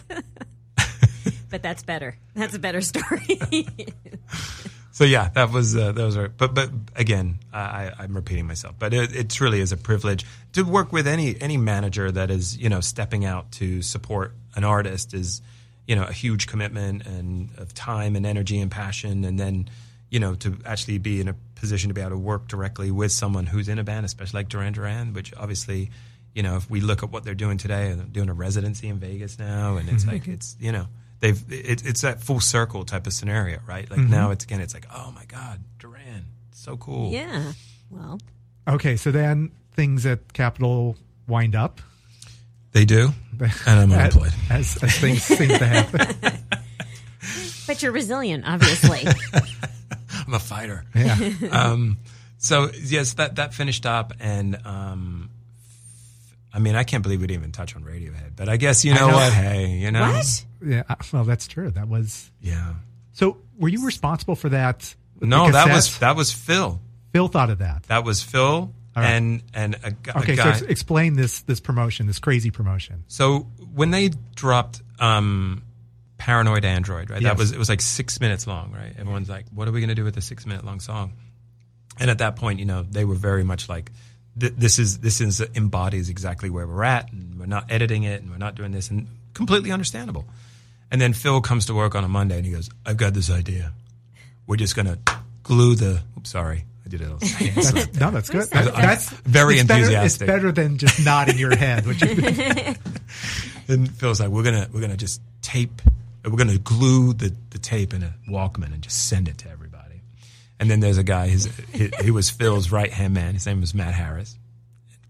S2: But that's better. That's a better story.
S4: So yeah, that was uh, those are. But but again, I, I'm repeating myself. But it, it truly is a privilege to work with any any manager that is, you know, stepping out to support an artist is, you know, a huge commitment and of time and energy and passion, and then, you know, to actually be in a position to be able to work directly with someone who's in a band, especially like Duran Duran, which obviously, you know, if we look at what they're doing today, they're doing a residency in Vegas now, and it's like it's, you know. They've it, it's that full circle type of scenario, right? Like mm-hmm. now it's again, it's like, oh my God, Duran, so cool.
S2: Yeah. Well,
S3: Okay, so then things at Capitol wind up.
S4: They do, and I'm unemployed.
S3: As, as things seem to happen.
S2: but you're resilient, obviously.
S4: I'm a fighter.
S3: Yeah.
S4: Um, so yes, that that finished up, and um, I mean, I can't believe we didn't even touch on Radiohead, but I guess you know,
S3: know.
S4: what? Hey, you know,
S2: What?
S3: Yeah. Well, that's true. That was.
S4: yeah.
S3: So, were you responsible for that? with
S4: No,
S3: the
S4: that was
S3: cassettes?
S4: that was Phil.
S3: Phil thought of that.
S4: That was Phil,
S3: right.
S4: and and a, gu- a
S3: Okay, so
S4: guy.
S3: ex- explain this this promotion, this crazy promotion.
S4: So when they dropped um, Paranoid Android, right?
S3: Yes.
S4: That was it was like six minutes long, right? Everyone's like, "What are we going to do with a six minute long song?" And at that point, you know, they were very much like, th- "This is this is embodies exactly where we're at, and we're not editing it, and we're not doing this," and completely understandable. And then Phil comes to work on a Monday, and he goes, "I've got this idea. We're just going to glue the." Oops, sorry, I did it.
S3: That's, no, that's good.
S2: I'm
S3: That- that's
S4: very
S3: it's better-
S4: enthusiastic.
S3: It's better than just nodding your head. Which is,
S4: And Phil's like, we're gonna we're gonna just tape, we're gonna glue the, the tape in a Walkman and just send it to everybody. And then there's a guy, his he, he was Phil's right hand man. His name was Matt Harris,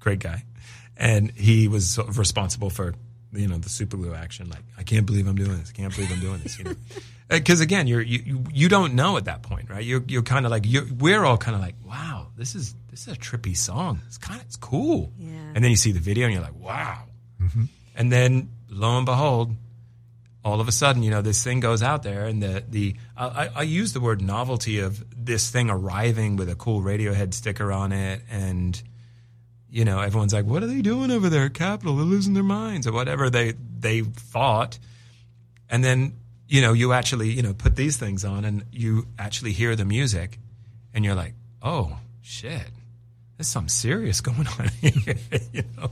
S4: great guy. And he was sort of responsible for, you know, the super glue action. Like, I can't believe I'm doing this. I can't believe I'm doing this, you know. Because again, you're, you you you don't know at that point, right? You're you're kind of like you're, we're all kind of like, wow, this is this is a trippy song. It's kind of it's cool.
S2: Yeah.
S4: And then you see the video and you're like, wow.
S3: Mm-hmm.
S4: And then lo and behold, all of a sudden, you know, this thing goes out there, and the the I, I use the word novelty of this thing arriving with a cool Radiohead sticker on it, and you know, everyone's like, what are they doing over there at Capitol? They're losing their minds, or whatever they they thought, and then. You know, you actually, you know, put these things on and you actually hear the music and you're like, oh, shit, there's something serious going on here, you know?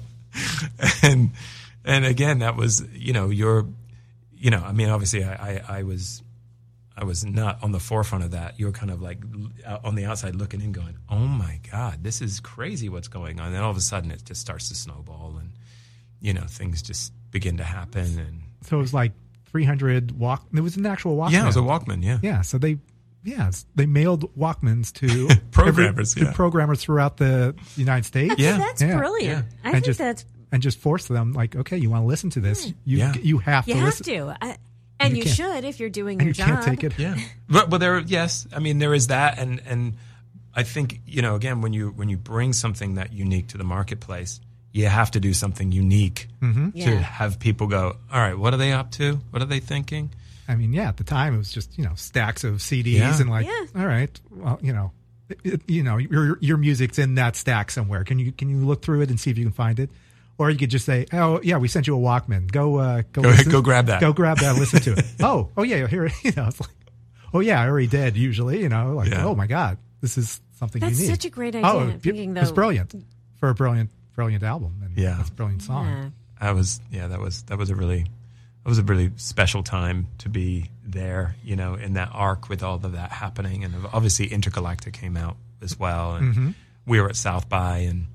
S4: And, and again, that was, you know, your, you know, I mean, obviously I, I, I was, I was not on the forefront of that. You were kind of like on the outside looking in going, oh my God, this is crazy what's going on. And then all of a sudden it just starts to snowball and, you know, things just begin to happen. And
S3: so it was like, three hundred walk. It was an actual Walkman.
S4: Yeah, it was a Walkman. Yeah,
S3: yeah. So they, yeah, they mailed Walkmans to
S4: programmers,
S3: every,
S4: yeah.
S3: to programmers throughout the United States.
S2: That's,
S4: Yeah.
S2: that's
S3: Yeah.
S2: brilliant.
S3: Yeah.
S2: I
S3: And
S2: think
S3: just-
S2: that's
S3: and just forced them like, okay, you want to listen to this? You
S4: Yeah.
S3: you have
S2: you
S3: to
S2: have
S3: listen.
S2: to, I, and
S3: You
S2: you,
S3: can't.
S2: should if you're doing
S3: And
S2: your
S3: you
S2: job.
S3: can't take it.
S4: yeah. But but there, yes, I mean there is that, and and I think you know again when you when you bring something that unique to the marketplace, you have to do something unique
S3: Mm-hmm.
S2: Yeah.
S4: to have people go, all right, what are they up to? What are they thinking?
S3: I mean, yeah, at the time it was just, you know, stacks of C Ds
S4: Yeah.
S3: and like,
S2: Yeah.
S3: all right, well, you know, it, it- you know, your your music's in that stack somewhere. Can you can you look through it and see if you can find it? Or you could just say, oh yeah, we sent you a Walkman. Go uh, go
S4: Go-
S3: listen-
S4: go grab that.
S3: Go grab that. And listen to it. oh oh yeah, here you know. It's like, oh yeah, I already did. Usually, you know, like
S4: Yeah.
S3: oh my God, this is something
S2: That's
S3: you need.
S2: such a great idea.
S3: Oh,
S2: I'm
S3: it,
S2: thinking,
S3: it was
S2: though-
S3: brilliant for a brilliant brilliant album. And
S4: Yeah.
S3: it's a brilliant song.
S2: Yeah.
S4: I was yeah that was that was a really that was a really special time to be there, you know, in that arc with all of that happening, and obviously Intergalactic came out as well, and
S3: Mm-hmm.
S4: we were at South by, and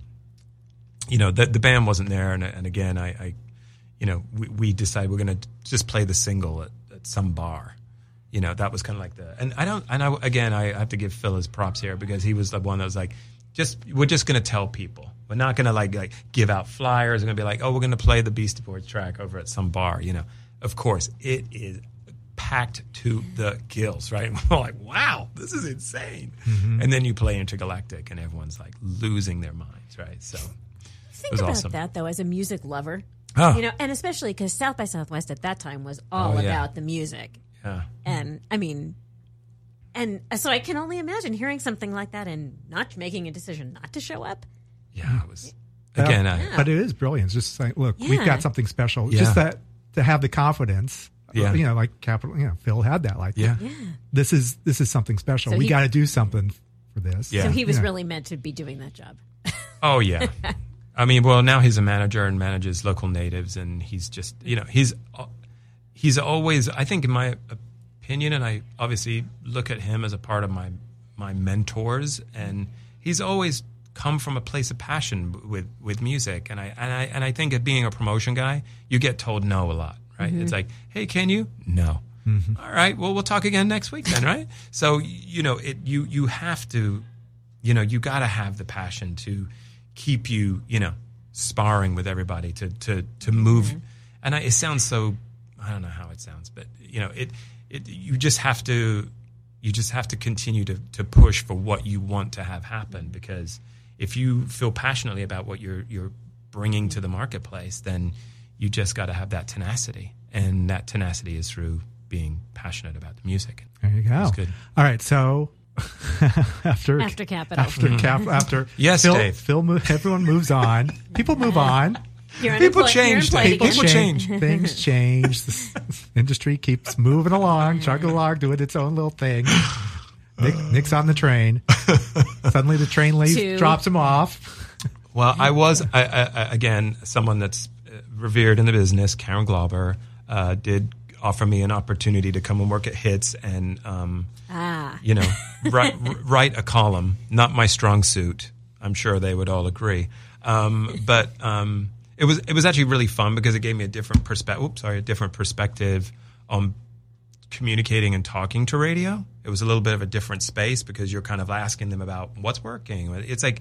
S4: you know the the band wasn't there, and and again I, I you know we, we decided we're going to just play the single at, at some bar, you know that was kind of like the and I don't and I again I have to give Phil his props here because he was the one that was like just we're just going to tell people. We're not going to like like give out flyers. We're going to be like, oh, we're going to play the Beastie Boys track over at some bar. You know, of course, it is packed to the gills, right? We're like, wow, this is insane.
S3: Mm-hmm.
S4: And then you play Intergalactic, and everyone's like losing their minds, right? So
S2: Think
S4: was
S2: about
S4: awesome.
S2: that though, as a music lover,
S4: Oh.
S2: you know, and especially because South by Southwest at that time was all
S4: Oh, yeah.
S2: about the music,
S4: yeah,
S2: and I mean, and so I can only imagine hearing something like that and not making a decision not to show up.
S4: yeah, it was again. I,
S2: Yeah.
S3: But it is brilliant. It's just like, look, we've
S2: Yeah.
S3: got something special.
S4: Yeah.
S3: Just that to have the confidence.
S4: Yeah.
S3: You know, like Capital. You know, Phil had that. Like,
S4: yeah,
S2: Yeah.
S3: this is this is something special.
S2: So
S3: we
S2: he-
S3: got to do something for this.
S4: Yeah.
S2: So he was
S3: Yeah.
S2: really meant to be doing that job.
S4: Oh yeah. I mean, well, now he's a manager and manages local natives, and he's just, you know, he's he's always, I think, in my opinion, and I obviously look at him as a part of my my mentors, and he's always come from a place of passion with with music, and I and I and I think of being a promotion guy, you get told no a lot, right? It's like, hey, can you? No. All right, well, we'll talk again next week then, right? So you know, it you you have to, you know, you got to have the passion to keep you, you know, sparring with everybody to to to move. And I, it sounds so, I don't know how it sounds, but you know, it it you just have to you just have to continue to to push for what you want to have happen, because if you feel passionately about what you're you're bringing to the marketplace, then you just got to have that tenacity, and that tenacity is through being passionate about the music.
S3: There you go.
S4: That's good.
S3: All right. So after
S2: After Capitol.
S3: after cap after
S4: Yes,
S3: Phil,
S4: Dave.
S3: Phil mo- everyone moves on. People move on.
S2: You're
S4: People
S2: unemployed- you're
S4: change,
S2: unemployed
S4: Dave.
S2: again.
S4: People change.
S3: Things change. This industry keeps moving along, chugging along, doing its own little thing. Nick, Nick's on the train. Suddenly, the train leaves,
S2: Two.
S3: drops him off.
S4: Well, I was, I, I, I- again, someone that's uh, revered in the business, Karen Glauber, uh, did offer me an opportunity to come and work at Hits and, um,
S2: Ah.
S4: you know, write, write a column. Not my strong suit. I'm sure they would all agree. Um, but um, it was it was actually really fun because it gave me a different perspective. Oops, sorry, a different perspective on communicating and talking to radio. It was a little bit of a different space because you're kind of asking them about what's working. It's like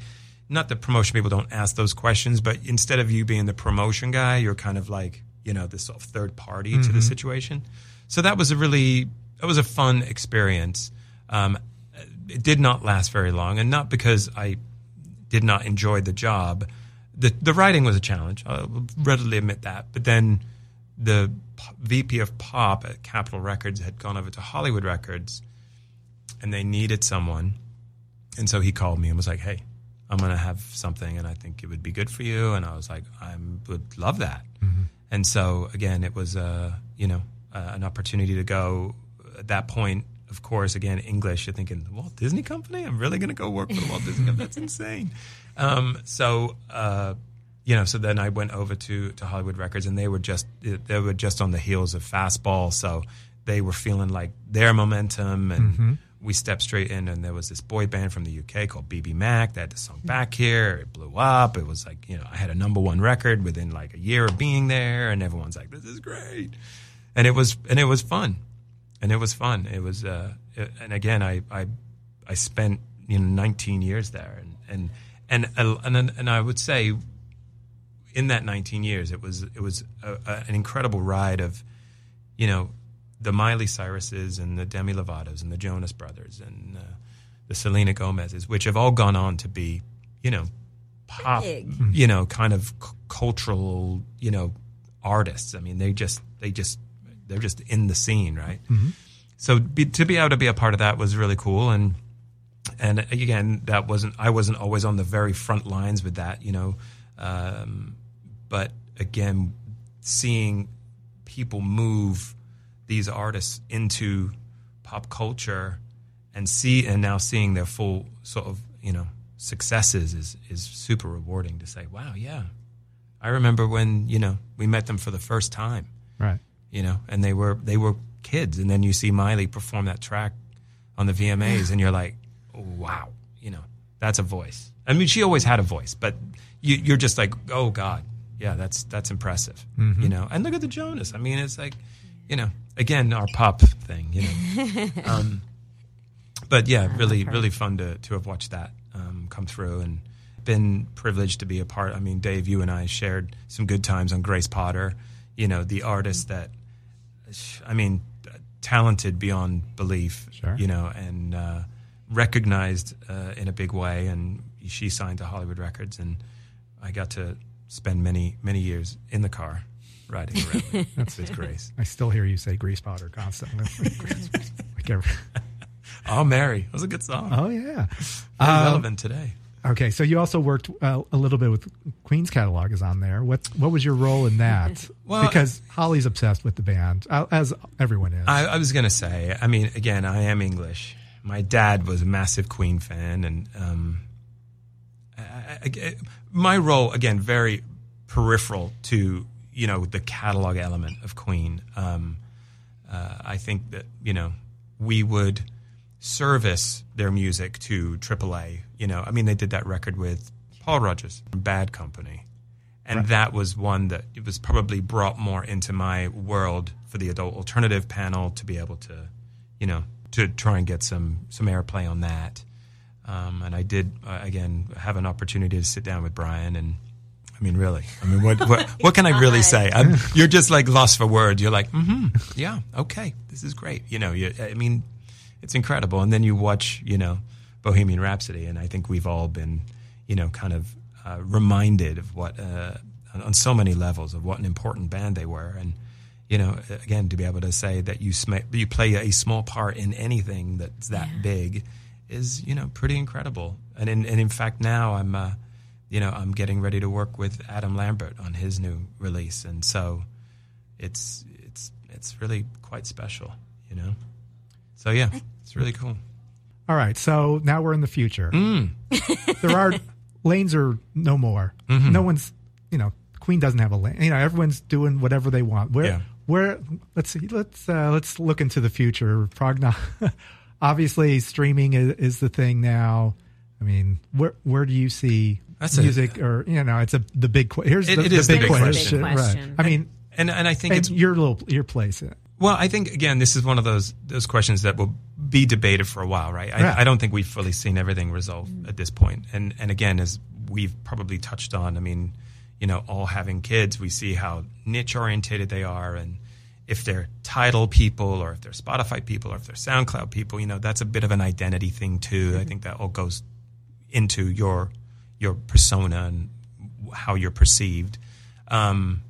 S4: not that promotion people don't ask those questions, but instead of you being the promotion guy, you're kind of like, you know, this sort of third party mm-hmm. to the situation. So that was a really, that was a fun experience. Um, it did not last very long, and not because I did not enjoy the job. The the writing was a challenge. I'll readily admit that. But then the V P of Pop at Capitol Records had gone over to Hollywood Records, and they needed someone. And so he called me and was like, hey, I'm going to have something, and I think it would be good for you. And I was like, I would love that. Mm-hmm. And so, again, it was, uh, you know, uh, an opportunity to go. At that point, of course, again, English, you're thinking, the Walt Disney Company? I'm really going to go work for the Walt Disney Company? That's insane. Um, so, uh, you know, so then I went over to, to Hollywood Records, and they were just they were just on the heels of Fastball, so they were feeling like their momentum, and mm-hmm. we stepped straight in, and there was this boy band from the U K called B B Mac. They had the song Back Here. It blew up. It was like, you know, I had a number one record within like a year of being there, and everyone's like, this is great. And it was and it was fun. And it was fun. It was, uh, it, and again, I, I I spent, you know, nineteen years there, and and and and, and I would say, in that nineteen years, it was it was a, a, an incredible ride of, you know, the Miley Cyruses and the Demi Lovatos and the Jonas Brothers and uh, the Selena Gomez's, which have all gone on to be, you know, pop, Big. you know, kind of c- cultural, you know, artists. I mean, they just they just. They're just in the scene, right? Mm-hmm. So be, to be able to be a part of that was really cool, and and again, that wasn't I wasn't always on the very front lines with that, you know. Um, but again, seeing people move these artists into pop culture and see and now seeing their full sort of, you know, successes is is super rewarding to say, wow, yeah, I remember when, you know, we met them for the first time,
S3: right?
S4: You know, and they were they were kids, and then you see Miley perform that track on the V M As, and you're like, oh, wow, you know, that's a voice. I mean, she always had a voice, but you, you're just like, oh God, yeah, that's that's impressive, mm-hmm. you know. And look at the Jonas. I mean, it's like, you know, again, our pop thing, you know. um, but yeah, really, really fun to to have watched that um, come through, and been privileged to be a part. I mean, Dave, you and I shared some good times on Grace Potter. You know, the artist that, I mean, talented beyond belief,
S3: sure.
S4: you know, and uh, recognized uh, in a big way. And she signed to Hollywood Records, and I got to spend many, many years in the car riding around That's with Grace.
S3: I still hear you say Grease Potter constantly. like every...
S4: Oh, Mary. That was a good song.
S3: Oh, yeah.
S4: Very
S3: um,
S4: relevant today.
S3: Okay, so you also worked uh, a little bit with Queen's catalog is on there. What what was your role in that?
S4: Well,
S3: because Holly's obsessed with the band, as everyone is.
S4: I, I was going to say, I mean, again, I am English. My dad was a massive Queen fan, and um, I, I, my role, again, very peripheral to, you know, the catalog element of Queen. Um, uh, I think that, you know, we would service their music to triple A. You know, I mean, they did that record with Paul Rodgers, Bad Company. And right. that was one that it was probably brought more into my world for the adult alternative panel to be able to, you know, to try and get some, some airplay on that. Um, and I did, uh, again, have an opportunity to sit down with Brian. And I mean, really, I mean, what what, what can I really say? I'm, you're just like lost for words. You're like, mm-hmm, yeah, okay, this is great. You know, you, I mean, it's incredible. And then you watch, you know, Bohemian Rhapsody, and I think we've all been, you know, kind of uh, reminded of what, uh, on so many levels, of what an important band they were. And, you know, again, to be able to say that you sm- you play a small part in anything that's that yeah. big is, you know, pretty incredible. And in, and in fact, now I'm, uh, you know, I'm getting ready to work with Adam Lambert on his new release. And so it's, it's, it's really quite special, you know? So yeah, it's really cool.
S3: All right, so now we're in the future.
S4: Mm.
S3: There are lanes are no more.
S4: Mm-hmm.
S3: No one's, you know, Queen doesn't have a lane. You know, everyone's doing whatever they want. Where,
S4: yeah.
S3: where? Let's see. Let's uh, let's look into the future. Progno- Obviously, streaming is, is the thing now. I mean, where where do you see
S4: That's
S3: music,
S4: a,
S3: or you know, it's a the big. Here's
S4: it,
S3: the,
S4: it
S3: the,
S4: is
S3: big
S4: the big
S3: question.
S4: question.
S3: Right. I mean,
S4: and and I think
S3: and
S4: it's
S3: your little your place.
S4: Well, I think, again, this is one of those those questions that will be debated for a while, right? I,
S3: yeah.
S4: I don't think we've fully seen everything resolved at this point. And and again, as we've probably touched on. I mean, you know, all having kids, we see how niche orientated they are, and if they're Tidal people or if they're Spotify people or if they're SoundCloud people, you know, that's a bit of an identity thing too. Mm-hmm. I think that all goes into your your persona and how you're perceived. Um,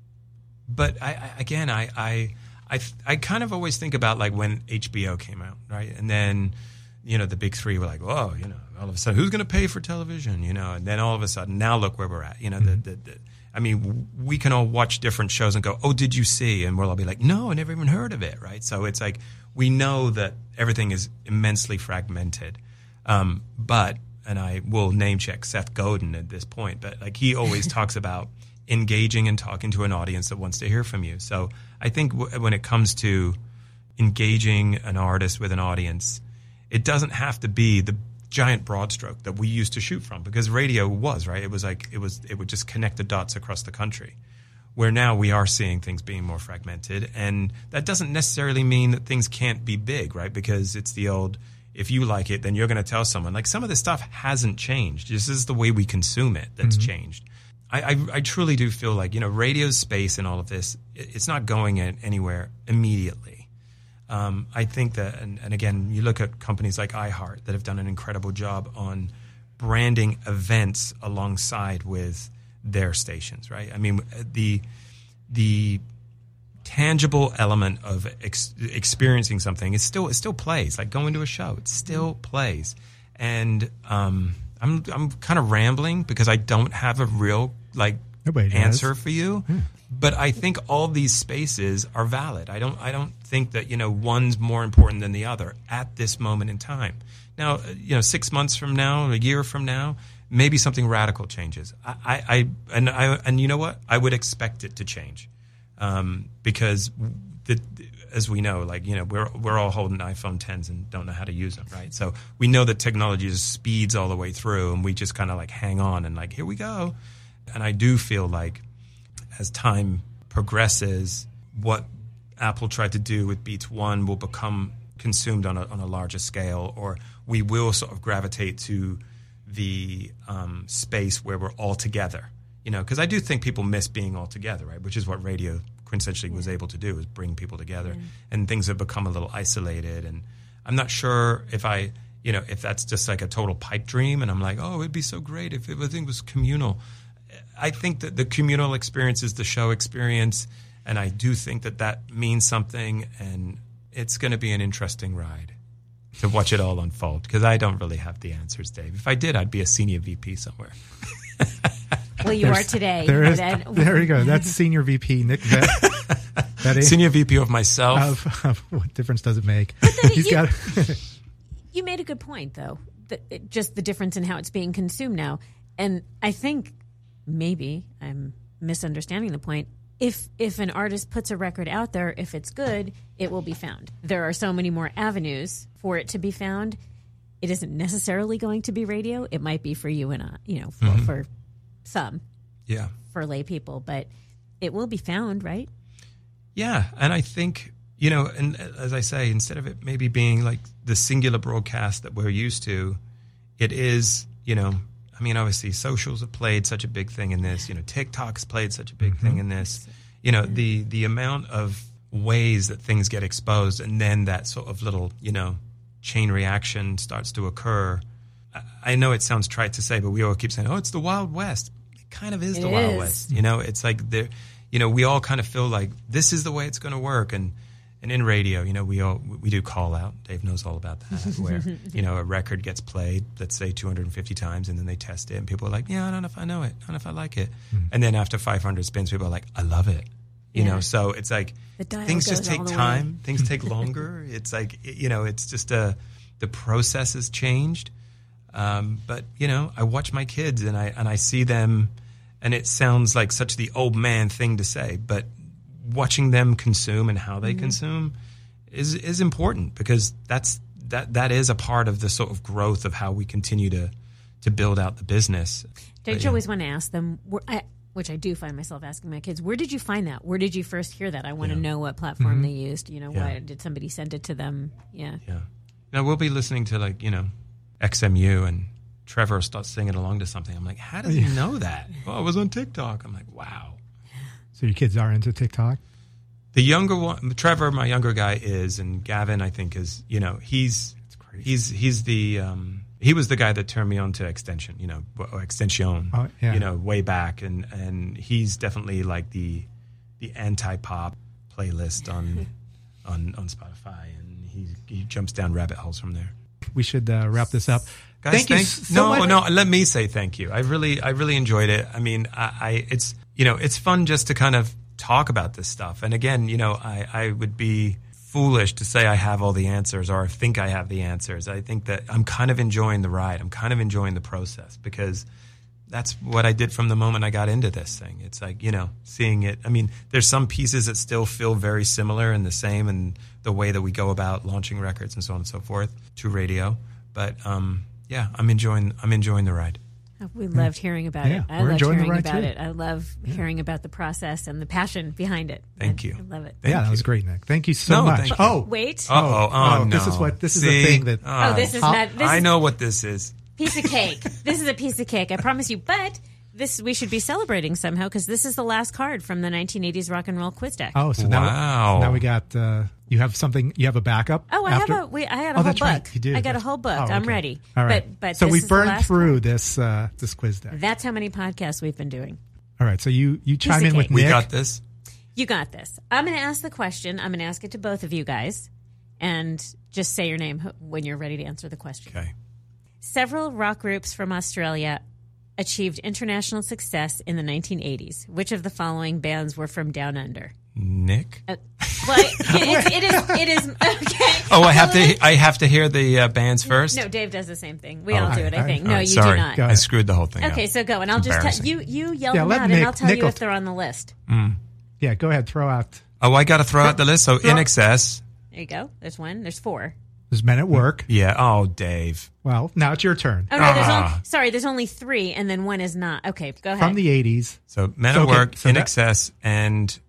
S4: but I, I again, I, I I I kind of always think about like when H B O came out, right? And then, you know, the big three were like, whoa, you know, all of a sudden, who's going to pay for television? You know, and then all of a sudden, now look where we're at. You know, mm-hmm. the, the, the I mean, we can all watch different shows and go, oh, did you see? And we'll all be like, no, I never even heard of it, right? So it's like we know that everything is immensely fragmented. Um, but, and I will name check Seth Godin at this point, but like he always talks about engaging and talking to an audience that wants to hear from you. So I think w- when it comes to engaging an artist with an audience, it doesn't have to be the giant broad stroke that we used to shoot from, because radio was, right? It was like, it was, it would just connect the dots across the country, where now we are seeing things being more fragmented. And that doesn't necessarily mean that things can't be big, right? Because it's the old, if you like it, then you're going to tell someone. Like some of this stuff hasn't changed. This is the way we consume it that's mm-hmm. changed. I, I, I truly do feel like, you know, radio's space in all of this, it's not going anywhere immediately. Um, I think that, and, and again, you look at companies like iHeart that have done an incredible job on branding events alongside with their stations, right? I mean, the the tangible element of ex- experiencing something is still it still plays. Like going to a show, it still plays. And um, I'm I'm kind of rambling because I don't have a real like
S3: Nobody
S4: answer
S3: does.
S4: for you.
S3: Hmm.
S4: But I think all these spaces are valid. I don't I don't think that, you know, one's more important than the other at this moment in time. Now, you know, six months from now, a year from now, maybe something radical changes. I, I, I and I and you know what? I would expect it to change, um, because the, as we know, like, you know, we're we're all holding iPhone tens and don't know how to use them, right? So we know that technology just speeds all the way through, and we just kind of like hang on and like, here we go. And I do feel like, as time progresses, what Apple tried to do with Beats One will become consumed on a, on a larger scale, or we will sort of gravitate to the um, space where we're all together. You know, because I do think people miss being all together, right? Which is what radio quintessentially yeah. was able to do, is bring people together. Yeah. And things have become a little isolated. And I'm not sure if I, you know, if that's just like a total pipe dream, and I'm like, oh, it'd be so great if everything was communal. I think that the communal experience is the show experience, and I do think that that means something, and it's going to be an interesting ride to watch it all unfold, because I don't really have the answers, Dave. If I did, I'd be a senior V P somewhere.
S2: Well, you There's, are today.
S3: There, is, there you go. That's senior V P Nick Vet. Betty.
S4: Senior V P of myself.
S3: Of, of what difference does it make?
S2: He's you, got. You made a good point, though. That it, just the difference in how it's being consumed now, and I think. Maybe I'm misunderstanding the point. If if an artist puts a record out there, if it's good, it will be found. There are so many more avenues for it to be found. It isn't necessarily going to be radio. It might be for you and I, you know, for, mm-hmm. for some,
S4: yeah,
S2: for lay people, but it will be found, right?
S4: Yeah, and I think, you know, and as I say, instead of it maybe being like the singular broadcast that we're used to, it is, you know. I mean, obviously, socials have played such a big thing in this. You know, TikTok's played such a big mm-hmm. thing in this. You know, the the amount of ways that things get exposed, and then that sort of little, you know, chain reaction starts to occur. I, I know it sounds trite to say, but we all keep saying, "Oh, it's the Wild West." It kind of is
S2: it
S4: the
S2: is.
S4: Wild West. You know, it's like there. You know, we all kind of feel like this is the way it's going to work, and. And in radio, you know, we all we do call out. Dave knows all about that. Where, you know, a record gets played, let's say two hundred fifty times, and then they test it, and people are like, "Yeah, I don't know if I know it. I don't know if I like it." Mm. And then after five hundred spins, people are like, "I love it." You yeah. know, so it's like things just take time. Things take longer. It's like, you know, it's just a the process has changed. Um, but you know, I watch my kids, and I and I see them, and it sounds like such the old man thing to say, but. Watching them consume and how they mm-hmm. consume is is important, because that's that that is a part of the sort of growth of how we continue to to build out the business.
S2: Don't but, you yeah. always want to ask them, I, which I do find myself asking my kids, where did you find that? Where did you first hear that? I want yeah. to know what platform mm-hmm. they used. You know, yeah. why did somebody send it to them? Yeah.
S4: Yeah. Now we'll be listening to, like, you know, X M U and Trevor starts singing along to something. I'm like, how does he know that? Well, I was on TikTok. I'm like, wow.
S3: So your kids are into TikTok?
S4: The younger one, Trevor, my younger guy is, and Gavin, I think is, you know, he's, he's, he's the, um, he was the guy that turned me on to Extension, you know, or Extension,
S3: oh, yeah.
S4: you know, way back. And, and he's definitely like the, the anti-pop playlist on, on, on Spotify. And he, he jumps down rabbit holes from there.
S3: We should uh, wrap this up.
S4: Guys,
S3: thank
S4: thank,
S3: you so
S4: no,
S3: much.
S4: no. Let me say thank you. I really, I really enjoyed it. I mean, I, I, it's, you know, it's fun just to kind of talk about this stuff. And again, you know, I, I would be foolish to say I have all the answers or think I have the answers. I think that I'm kind of enjoying the ride. I'm kind of enjoying the process because that's what I did from the moment I got into this thing. It's like, you know, seeing it. I mean, there's some pieces that still feel very similar and the same in the way that we go about launching records and so on and so forth to radio. But, um, yeah, I'm enjoying. I'm enjoying the ride.
S2: We loved hearing about
S3: Yeah,
S2: it. I
S3: we're
S2: loved
S3: enjoying the
S2: hearing
S3: ride,
S2: about
S3: too.
S2: it. I love
S3: Yeah.
S2: hearing about the process and the passion behind it.
S4: Thank
S2: I,
S4: you.
S2: I love it.
S4: Thank
S3: yeah, that
S4: you.
S3: was great, Nick. Thank you so
S4: No,
S3: much.
S4: thank you.
S3: Oh,
S2: Wait.
S4: Uh oh. Oh,
S3: oh,
S4: no.
S3: this is what- this is the
S4: See?
S3: thing that-
S2: Oh, this is not. This
S4: I
S2: is
S4: know what this is.
S2: piece of cake. This is a piece of cake. I promise you. But this we should be celebrating somehow because this is the last card from the nineteen eighties rock and roll quiz deck.
S3: oh, so now,
S4: Wow.
S3: now we got. Uh, you have something. You have a backup.
S2: Oh, I
S3: after?
S2: have a. We, I had a
S3: Oh,
S2: whole
S3: that's
S2: book.
S3: right. You do.
S2: I got a
S3: That's-
S2: whole book.
S3: oh,
S2: I'm
S3: okay.
S2: ready.
S3: All right.
S2: But but
S3: so
S2: this
S3: we
S2: is the
S3: burned
S2: last
S3: through
S2: card.
S3: this uh, this quiz deck.
S2: That's how many podcasts we've been doing.
S3: All right. So you you chime
S2: of
S3: in with
S2: cake.
S4: We
S3: Nick.
S4: got this.
S2: You got this. I'm going to ask the question. I'm going to ask it to both of you guys, and just say your name when you're ready to answer the question.
S4: Okay.
S2: Several rock groups from Australia achieved international success in the nineteen eighties. Which of the following bands were from Down Under?
S4: Nick.
S2: Uh, well, it, it, it is. It is okay.
S4: Oh, I have
S2: Well,
S4: to. I have to hear the uh, bands first.
S2: No, Dave does the same thing. We
S4: Oh,
S2: all do it. I
S3: all
S2: think.
S3: right,
S2: No,
S3: all
S2: you
S4: Sorry,
S2: do not.
S3: Go
S4: I
S3: ahead.
S4: screwed the whole thing up.
S2: Okay, so go, and I'll
S4: It's
S2: just tell
S4: embarrassing.
S2: you. You yell
S3: Yeah,
S2: them
S3: let
S2: out,
S3: Nick-
S2: and I'll tell
S3: Nick
S2: you
S3: will
S2: if they're on the list.
S3: Yeah. Go ahead. Throw out.
S4: Oh, I got to throw out the list. So In Excess.
S2: There you go. There's one. There's four.
S3: There's Men at Work.
S4: Yeah. Oh, Dave.
S3: Well, now it's your turn.
S2: Oh no, there's
S4: Ah.
S2: only, sorry. There's only three, and then one is not. Okay, go ahead.
S3: From the eighties.
S4: So Men
S3: So,
S4: at
S3: okay,
S4: Work,
S3: so
S4: In
S3: that-
S4: Excess, and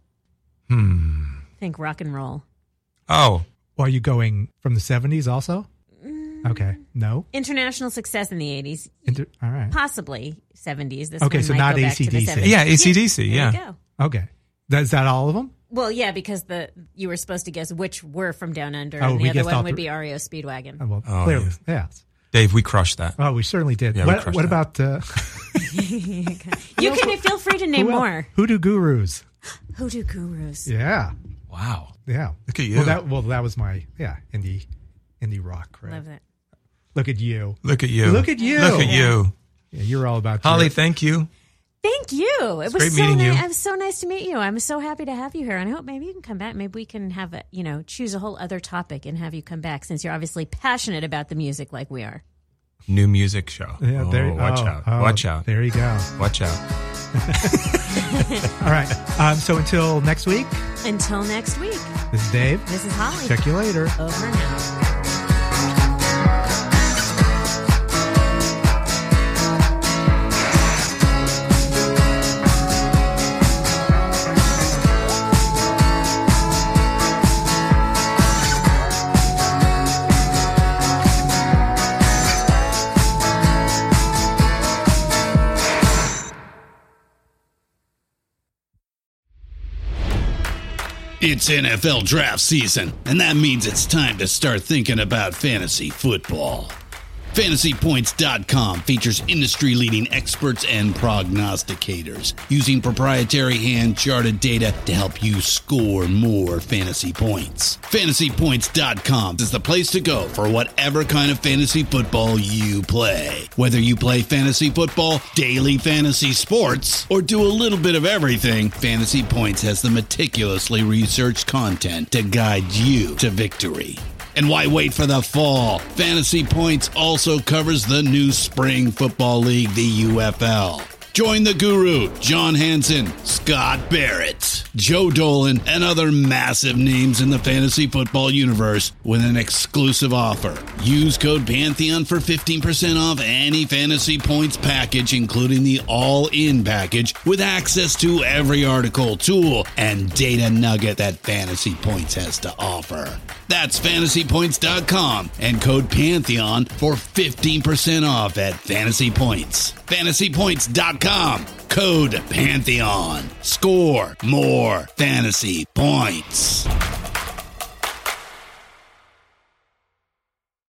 S2: Think rock and roll.
S4: oh,
S3: Well, are you going from the seventies also?
S2: Mm.
S3: Okay. No.
S2: International success in the eighties,
S3: Inter- all right.
S2: possibly seventies. This
S3: Okay,
S2: one
S3: so
S2: might
S3: not
S2: go back to the
S3: A C D C.
S2: seventies.
S4: yeah, A C D C.
S2: There
S4: Yeah.
S2: you go.
S3: Okay. That- Is that all of them?
S2: Well, yeah, because the you were supposed to guess which were from Down Under,
S3: Oh,
S2: and
S3: we
S2: the other
S3: guessed
S2: one
S3: all
S2: would
S3: three.
S2: be R E O Speedwagon.
S3: Oh, well,
S4: Oh,
S3: clearly.
S4: yeah.
S3: Yeah.
S4: Dave, we crushed that.
S3: Oh, we certainly did.
S4: Yeah, we
S3: what
S4: crushed
S3: what
S4: that.
S3: about uh,
S2: You can feel free to name
S3: who else?
S2: more.
S3: Hoodoo Gurus?
S2: Hoodoo Gurus.
S3: Yeah.
S4: Wow.
S3: Yeah.
S4: Look at you.
S3: Well, that well that was my yeah indie indie rock. Right?
S2: Love that.
S3: Look at you.
S4: Look at you.
S3: Look at you.
S4: Look at you.
S3: Yeah, you're all about
S4: Holly,
S3: your-
S4: thank you.
S2: Thank you. It was
S4: great
S2: so
S4: meeting you.
S2: nice. It was so nice to meet you. I'm so happy to have you here, and I hope maybe you can come back. Maybe we can have a you know choose a whole other topic and have you come back since you're obviously passionate about the music like we are.
S4: New music show.
S3: Yeah,
S4: oh,
S3: there,
S4: watch
S3: oh,
S4: out.
S3: oh,
S4: Watch out.
S3: There you go.
S4: Watch out.
S3: All right. Um, so until next week,
S2: Until next week,
S3: this is Dave.
S2: this is Holly.
S3: Check you later.
S2: Over and out.
S5: It's N F L draft season, and that means it's time to start thinking about fantasy football. Fantasy Points dot com features industry-leading experts and prognosticators using proprietary hand-charted data to help you score more fantasy points. Fantasy Points dot com is the place to go for whatever kind of fantasy football you play. Whether you play fantasy football, daily fantasy sports, or do a little bit of everything, Fantasy Points has the meticulously researched content to guide you to victory. And why wait for the fall? Fantasy Points also covers the new spring football league, the U F L. Join the guru, John Hansen, Scott Barrett, Joe Dolan, and other massive names in the fantasy football universe with an exclusive offer. Use code Pantheon for fifteen percent off any Fantasy Points package, including the all-in package with access to every article, tool, and data nugget that Fantasy Points has to offer. That's fantasy points dot com and code Pantheon for fifteen percent off at Fantasy Points. fantasy points dot com, code Pantheon. Score more fantasy points.